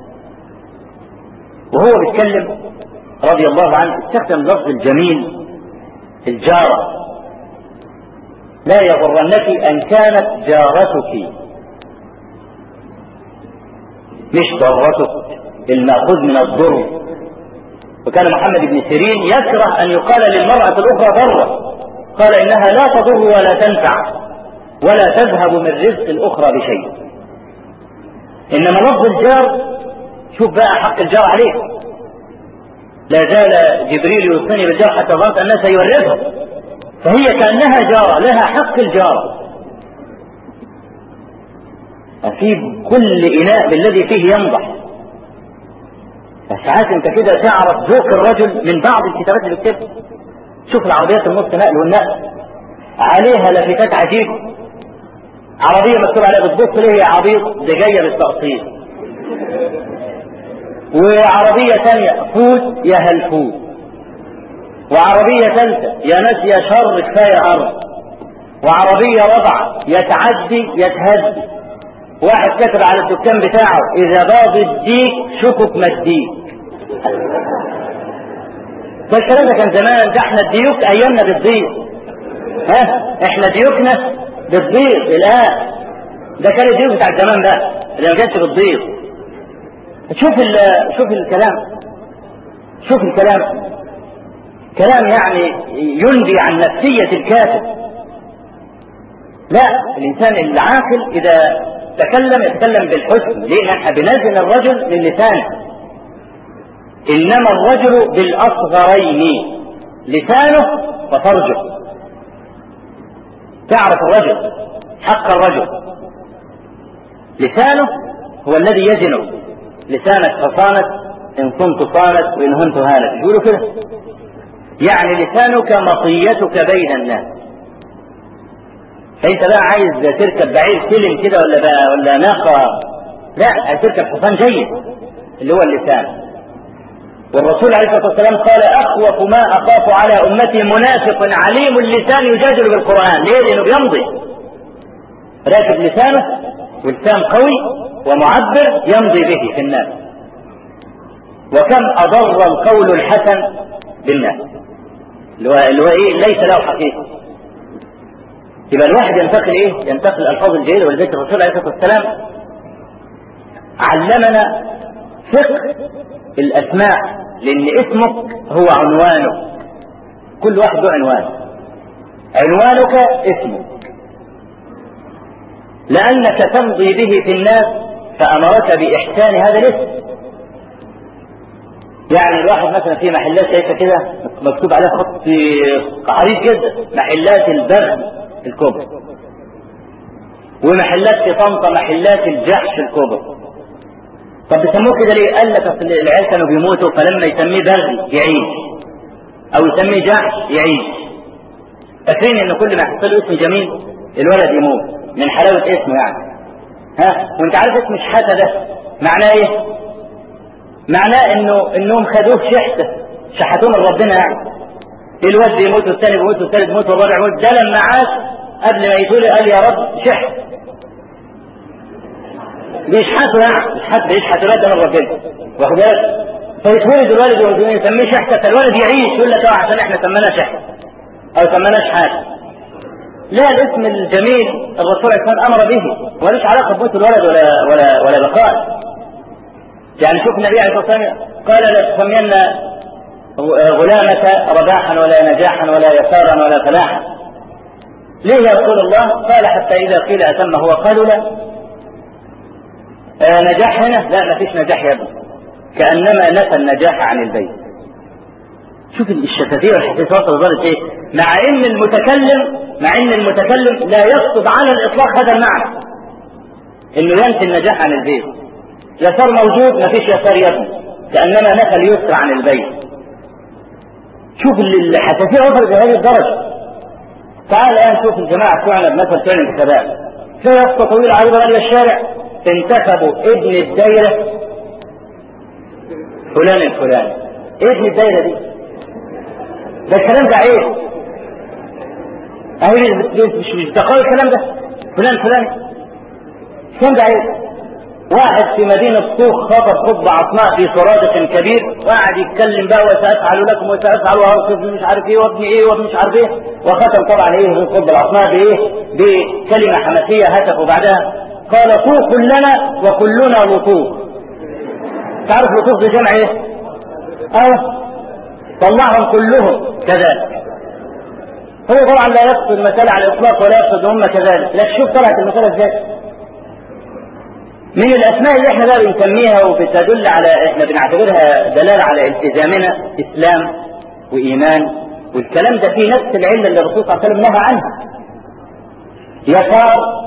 وهو بيتكلم رضي الله عنه استخدم لفظ الجميل الجارة. لا يغرنك أن كانت جارتك مش ضرتك، المأخوذ من الضر. وكان محمد بن سيرين يكره أن يقال للمرأة الأخرى ضرة، قال إنها لا تضر ولا تنفع ولا تذهب من رزق الأخرى بشيء. إنما لفظ الجار شوف بقى حق الجار عليه. لا زال جبريل يوصيني بالجار حتى ظننت أنه سيورثه، فهي كأنها جارة لها حق الجار. في كل إناء بالذي فيه ينضح. ساعات انت كده تعرف ذوق الرجل من بعض الكتابات اللي بتكتب. شوف العربيات النص نقل والنقل عليها لافتات عجيب. عربية مكتوب عليها بتبص ليه يا عبيط دي جاية بالتقسيط، وعربية ثانية فوت يا هالفوت، وعربية ثالثة يا ناس يا شر كفاية أرض، وعربية رابعة يتعدي يتهدي. واحد كتب على الدكان بتاعه إذا باض الديك شكك مديك. فالكلام ده كان زمان، ده احنا الديوك أيامنا بتضيق. ها احنا ديوكنا بتضيق الآن، ده كان الديوك بتاع الزمان بقى اللي ما كانش بتضيق. شوف شوف الكلام، شوف الكلام، كلام يعني ينبي عن نفسية الكاتب. لا، الإنسان العاقل إذا تكلم يتكلم بالحسن، ليه؟ احنا بنزن الرجل من لسانه. إنما الرجل بالأصغرين لسانه وفرجه. تعرف الرجل حق الرجل، لسانه هو الذي يزنه. لسانك فصانت إن كنت صانت وإن هنت هانت، يقولوا كده. يعني لسانك مطيتك بين الناس. فانت بقى عايز تركب بعير سلم كده ولا بقى ولا ناقه؟ لا، عايز تركب حصان جيد اللي هو اللسان. والرسول عليه الصلاه والسلام قال اخوف ما اخاف على امتي منافق عليم اللسان يجادل بالقران. ليه؟ لانه بيمضي راكب لسانه، ولسان قوي ومعبر يمضي به في الناس. وكم اضر القول الحسن بالناس اللي هو اللي هو ايه؟ ليس له حقيقه. يبقى الواحد ينتقل ايه؟ ينتقل الالفاظ الجيده. ولذلك الرسول عليه الصلاه والسلام علمنا فقه الاسماء، لان اسمك هو عنوانك. كل واحد له عنوان. عنوانك اسمك، لانك تمضي به في الناس فامرك باحسان هذا الاسم. يعني الواحد مثلا في محلات شايفه كده مكتوب عليها خط عريض جدا، محلات البغل الكبرى، ومحلات في طنطا محلات الجحش الكبرى. طب بيسموه كده ليه؟ قال لك اصل العيال كانوا بيموتوا، فلما يسميه بغل يعيش او يسميه جحش يعيش. فاكرين ان كل ما يحط له اسم جميل الولد يموت من حلاوه اسمه يعني. ها وانت عارف اسم شحاته ده معناه ايه؟ معناه انه انهم خدوه شحته، شحتوه من ربنا يعني. الواد يموت والثاني يموت والثالث يموت والرابع يموت. ده لما عاش قبل ما يتولد قال يا رب شحت. بيشحتوا يعني، يشحت بيشحت الولد ده من ربنا، واخد بالك؟ فيتولد الولد ويسميه شحته، فالولد يعيش يقول لك اه عشان احنا سميناه شحت او سميناه شحات. لا، الاسم الجميل الرسول عليه الصلاه والسلام امر به وليش علاقه بموت الولد ولا ولا ولا بقاء. يعني شوف النبي عليه الصلاه والسلام قال لا تسمين غلامك رباحا ولا نجاحا ولا يسارا ولا فلاحا. ليه يا رسول الله؟ قال حتى اذا قيل اتم هو قالوا لا. آه نجاح هنا؟ لا، ما فيش نجاح يا ابني، كانما نفى النجاح عن البيت. شوف الشفافيه والحساسيه وصلت ايه؟ مع ان المتكلم مع ان المتكلم لا يقصد على الاطلاق هذا المعنى انه ينفي النجاح عن البيت. يسار موجود، ما فيش يسار يا ابني، كانما نفى اليسر عن البيت. شوف الحساسيه وصلت لهذه الدرجه. تعال الان شوف الجماعه بتوعنا بمثل فعل الانتخابات، تلاقي يافطه طويله عريضه غاليه الشارع انتخبوا ابن الدايرة فلان الفلاني. ابن الدايرة دي ده الكلام ده عيب. اهي مش مش دقائق الكلام ده فلان فلان الكلام ده عيب. واحد في مدينة طوخ خطب خطبة عصماء في سرادق كبير وقعد يتكلم بقى وسأفعل لكم وسأفعل وهوصف مش عارف ايه وابني ايه وابني مش عارف ايه، وختم طبعا ايه من الخطبة العصماء بايه؟ بكلمة حماسية هتف وبعدها قال طوخ لنا وكلنا لطوخ. تعرف لطوخ ده جمع ايه؟ اه طلعهم كلهم كذلك. هو طبعا لا يقصد المسألة على الاطلاق ولا يقصد هم كذلك، لكن شوف طلعت المسألة ازاي. من الاسماء اللي احنا بقى بنسميها وبتدل على احنا بنعتبرها دلالة على التزامنا اسلام وايمان، والكلام ده فيه نفس العلة اللي الرسول صلى الله عليه وسلم نهى عنها. يسار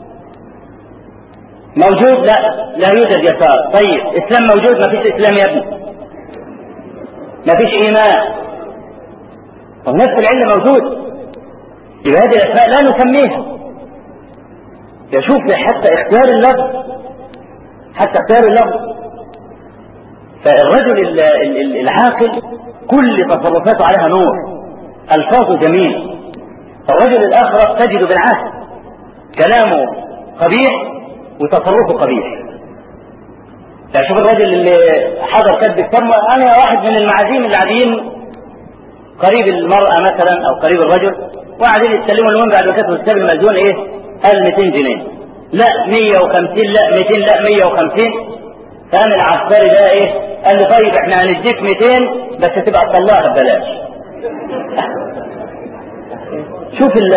موجود؟ لا لا يوجد يسار. طيب اسلام موجود؟ ما فيش اسلام يا ابني، ما فيش ايمان. ونفس العلة موجود. يبقى هذه الاسماء لا نسميها. يشوف حتى اختيار اللفظ، حتى اختيار اللفظ. فالرجل العاقل كل تصرفاته عليها نور، الفاظه جميل. الرجل الاخر تجد بالعكس كلامه قبيح وتصرفه قبيح. يعني شوف الرجل اللي حضر كتب الكلمة، انا واحد من المعازيم العاديين قريب المرأة مثلا او قريب الرجل وقاعدين يتكلموا، المهم بعد ما كتبوا الكتاب المأذون ايه؟ قال مئتين جنيه، لا مئة وخمسين، لا مئتين، لا مئة وخمسين. كان العسكري ده ايه؟ قال له طيب احنا هنديك مئتين بس تبقى تطلعها ببلاش. شوف ال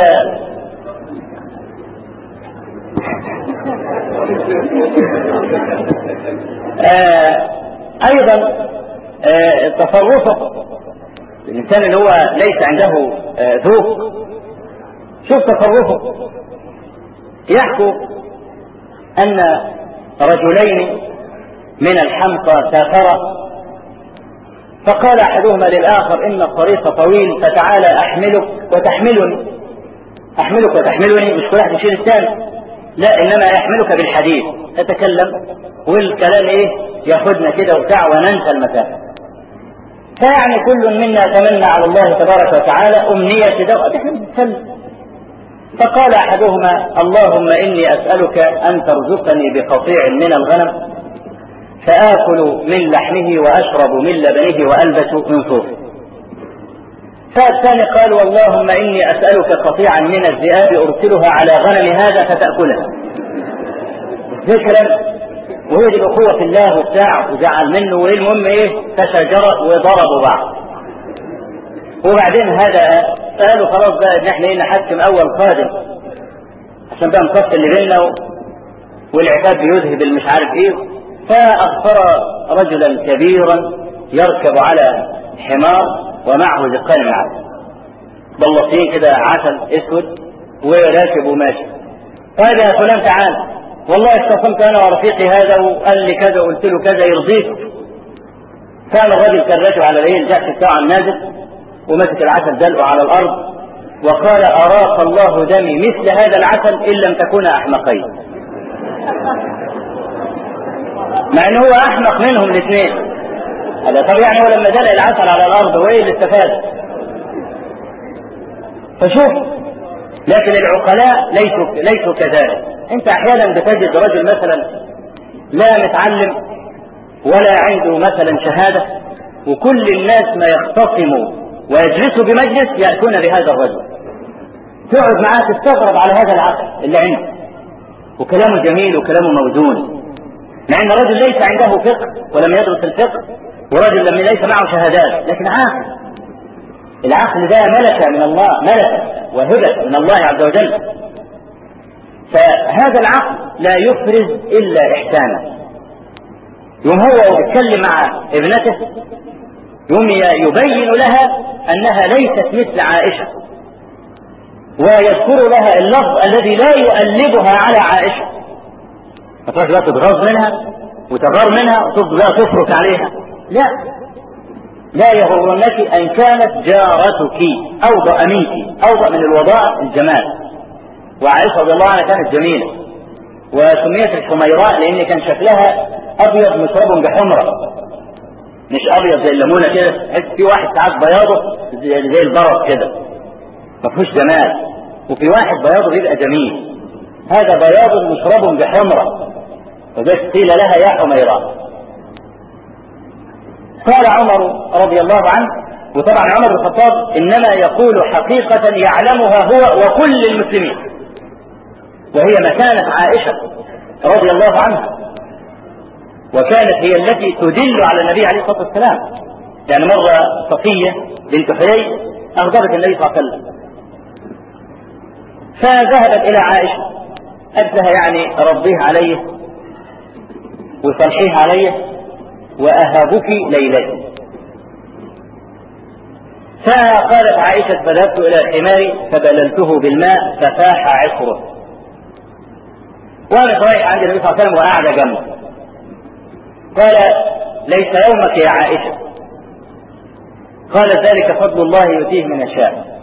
آه ايضا آه تصرفه الانسان اللي هو ليس عنده آه ذوق. شوف تصرفه. يحكوا ان رجلين من الحمقى سافرا، فقال احدهما للاخر ان الطريق طويل فتعالى احملك وتحملني. احملك وتحملني مش كل واحد يشيل الثاني، لا انما يحملك بالحديث. تتكلم والكلام ايه؟ ياخذنا كده وبتاع وننسى المسافه. فيعني كل منا تمنى على الله تبارك وتعالى امنيه كده احنا بنتكلم. فقال احدهما اللهم اني اسالك ان ترزقني بقطيع من الغنم فآكل من لحمه واشرب من لبنه والبس من صوفه. فالثاني قال واللهم اني اسالك قطيعا من الذئاب ارسلها على غنم هذا فتاكلها. زي كلام وهي دي الاخوه في الله وبتاع وزعل منه والمهم ايه؟ تشاجروا وضربوا بعض. وبعدين هذا قالوا خلاص بقى ان احنا ايه نحكم اول قادم عشان بقى نصف اللي بيننا والعتاب بيذهب المش عارف ايه. فاخبر رجلا كبيرا يركب على حمار ومعه زقان من عسل، بلطين كده عسل اسود وراكب وماشي. قال يا فلان تعال والله اختصمت انا ورفيقي هذا وقال لي كذا وقلت له كذا يرضيك. كان الرجل كان راكب على الايه الجحش بتاعه النازل ومسك العسل دلقه على الارض وقال اراق الله دمي مثل هذا العسل ان لم تكونا احمقين. مع انه هو احمق منهم الاثنين. هذا طب يعني هو لما دلق العسل على الارض وايه اللي استفاد؟ فشوف، لكن العقلاء ليسوا ليسوا كذلك. انت احيانا بتجد رجل مثلا لا متعلم ولا عنده مثلا شهاده وكل الناس ما يختصموا ويجلسوا بمجلس يأتون بهذا الرجل، تقعد معاه تستغرب على هذا العقل اللي عنده وكلامه جميل وكلامه موزون، مع ان رجل ليس عنده فقه ولم يدرس الفقه ورجل لم ليس معه شهادات لكن عاقل. العقل ده ملكة من الله، ملكة وهبة من الله عز وجل. فهذا العقل لا يفرز إلا إحسانا. يوم هو يتكلم مع ابنته يوم يبين لها أنها ليست مثل عائشة ويذكر لها اللفظ الذي لا يؤلبها على عائشة. ما تروح بقى تتغاظ منها وتغار منها وتفضل بقى تفرك عليها، لا لا يغرنك أن كانت جارتك أوضأ منك، أوضأ من الوضاء الجمال. وعائشة رضي الله عنها كانت جميلة وسميت الحميراء لأن كان شكلها أبيض مشرب بحمرة، مش أبيض زي الليمونة كده، تحس في واحد ساعات بياضه زي البرد كده ما فيهوش جمال، وفي واحد بياضه بيبقى جميل. هذا بياض مشرب بحمرة، وذلك قيل لها يا حميراء. قال عمر رضي الله عنه، وطبعا عمر بن الخطاب إنما يقول حقيقة يعلمها هو وكل المسلمين، وهي مكانة عائشة رضي الله عنها، وكانت هي التي تدل على النبي عليه الصلاة والسلام. يعني مرة صفية بنت حيي أغضبت النبي صلى الله عليه وسلم، فذهبت إلى عائشة قالت لها يعني ربيه عليه وصلحيه عليه وأهابك ليلتي. فقالت عائشة فذهبت إلى الحمار فبللته بالماء ففاح عصره، وأنا رايح عند النبي صلى الله عليه وسلم وقاعدة جنبه. قال ليس يومك يا عائشة. قالت ذلك فضل الله يؤتيه من يشاء.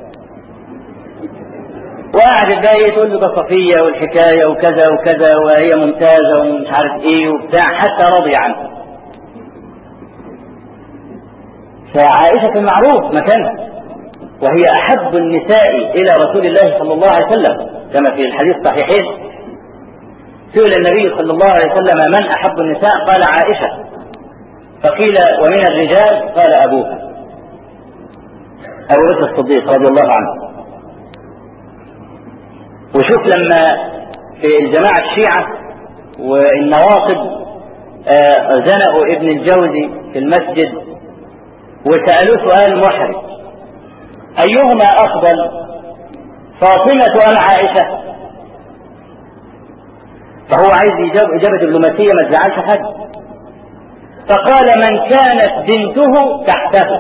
وقعدت بقى تقول له ده صفية والحكاية وكذا وكذا وهي ممتازة ومش عارف ايه وبتاع حتى رضي عنها. فعائشة في المعروف مكانها، وهي أحب النساء إلى رسول الله صلى الله عليه وسلم كما في الحديث الصحيحين. سئل النبي صلى الله عليه وسلم من أحب النساء؟ قال عائشة. فقيل ومن الرجال؟ قال أبوها أبو بكر الصديق رضي الله عنه. وشوف لما في الجماعة الشيعة والنواصب زنقوا ابن الجوزي في المسجد وسألوه سؤال محرج: أيهما أفضل، فاطمة أم عائشة؟ فهو عايز يجاب إجابة دبلوماسية ما تزعلش حد، فقال من كانت بنته تحته،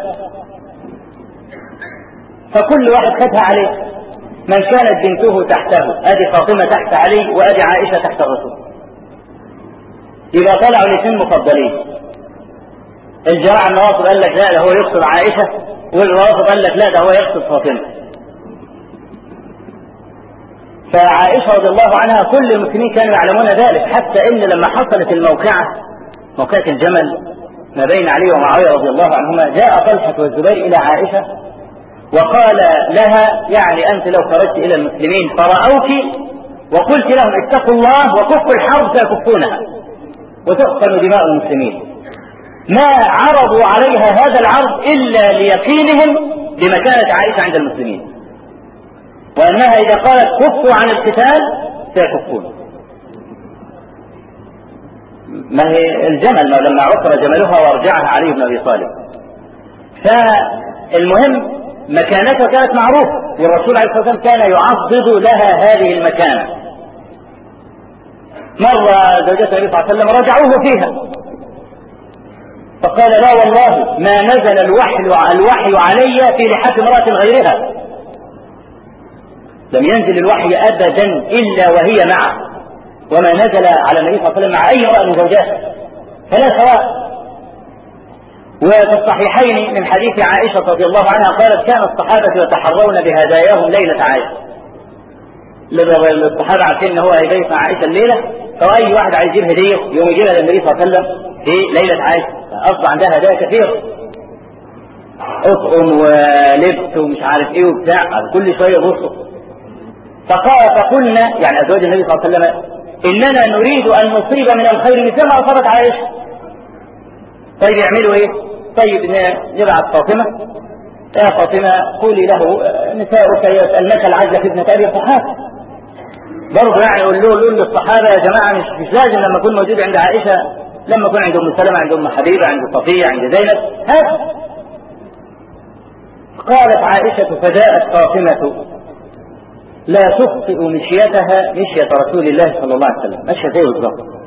فكل واحد خدها عليه. من كانت بنته تحته، ادي فاطمة تحت علي وادي عائشة تحت الرسول، يبقى طلعوا الاثنين مفضلين. الجماعة النواصب قال لك لا ده هو يقصد عائشة، والروافض قال لك لا ده هو يقصد فاطمة. فعائشة رضي الله عنها كل المسلمين كانوا يعلمون ذلك، حتى ان لما حصلت الموقعة موقعة الجمل ما بين علي ومعاوية رضي الله عنهما، جاء طلحة والزبير الى عائشة وقال لها يعني أنت لو خرجت إلى المسلمين فرأوك وقلت لهم اتقوا الله وكفوا الحرب سيكفونها وتقتل دماء المسلمين، ما عرضوا عليها هذا العرض إلا ليقينهم بمكانة عائشة عند المسلمين، وأنها إذا قالت كفوا عن القتال سيكفون. ما هي الجمل لما عقر جملها وارجعها علي بن أبي طالب. فالمهم مكانتها كانت معروفة، والرسول عليه الصلاة والسلام كان يعضد لها هذه المكانة. مرة زوجته النبي صلى الله عليه وسلم رجعوه فيها فقال لا والله ما نزل الوحي الوحي علي في لحاف امرأة غيرها، لم ينزل الوحي أبدا إلا وهي معه، وما نزل على النبي صلى الله عليه وسلم مع أي امرأة من زوجاته، فلا سواء. وفي الصحيحين من حديث عائشة رضي الله عنها قالت كان الصحابة يتحرون بهداياهم ليلة عائشة. الصحابة عارفين ان هو هيبيت مع عائشة الليلة، فأي واحد عايز يجيب هدية يوم يجيبها للنبي صلى الله عليه وسلم في ليلة عائشة، أصبح عندها هدايا كثيرة، أطعم ولبس ومش عارف ايه وبتاع، كل شوية بصوا. فقال فقلنا يعني أزواج النبي صلى الله عليه وسلم إننا نريد أن نصيب من الخير مثل ما أصابت عائشة. طيب يعملوا ايه؟ طيب نبعث فاطمة: يا فاطمة قولي له نساؤك يسألنك العزة في ابنة أبي قحافة. برضه يعني يقول له قول للصحابة يا جماعة مش, مش لازم لما أكون موجود عند عائشة، لما أكون عند أم سلمة، عند أم حبيبة، عند صفية، عند زينب، هات. قالت عائشة فجاءت فاطمة لا تخطئ مشيتها مشية رسول الله صلى الله عليه وسلم، مشية زي بالظبط،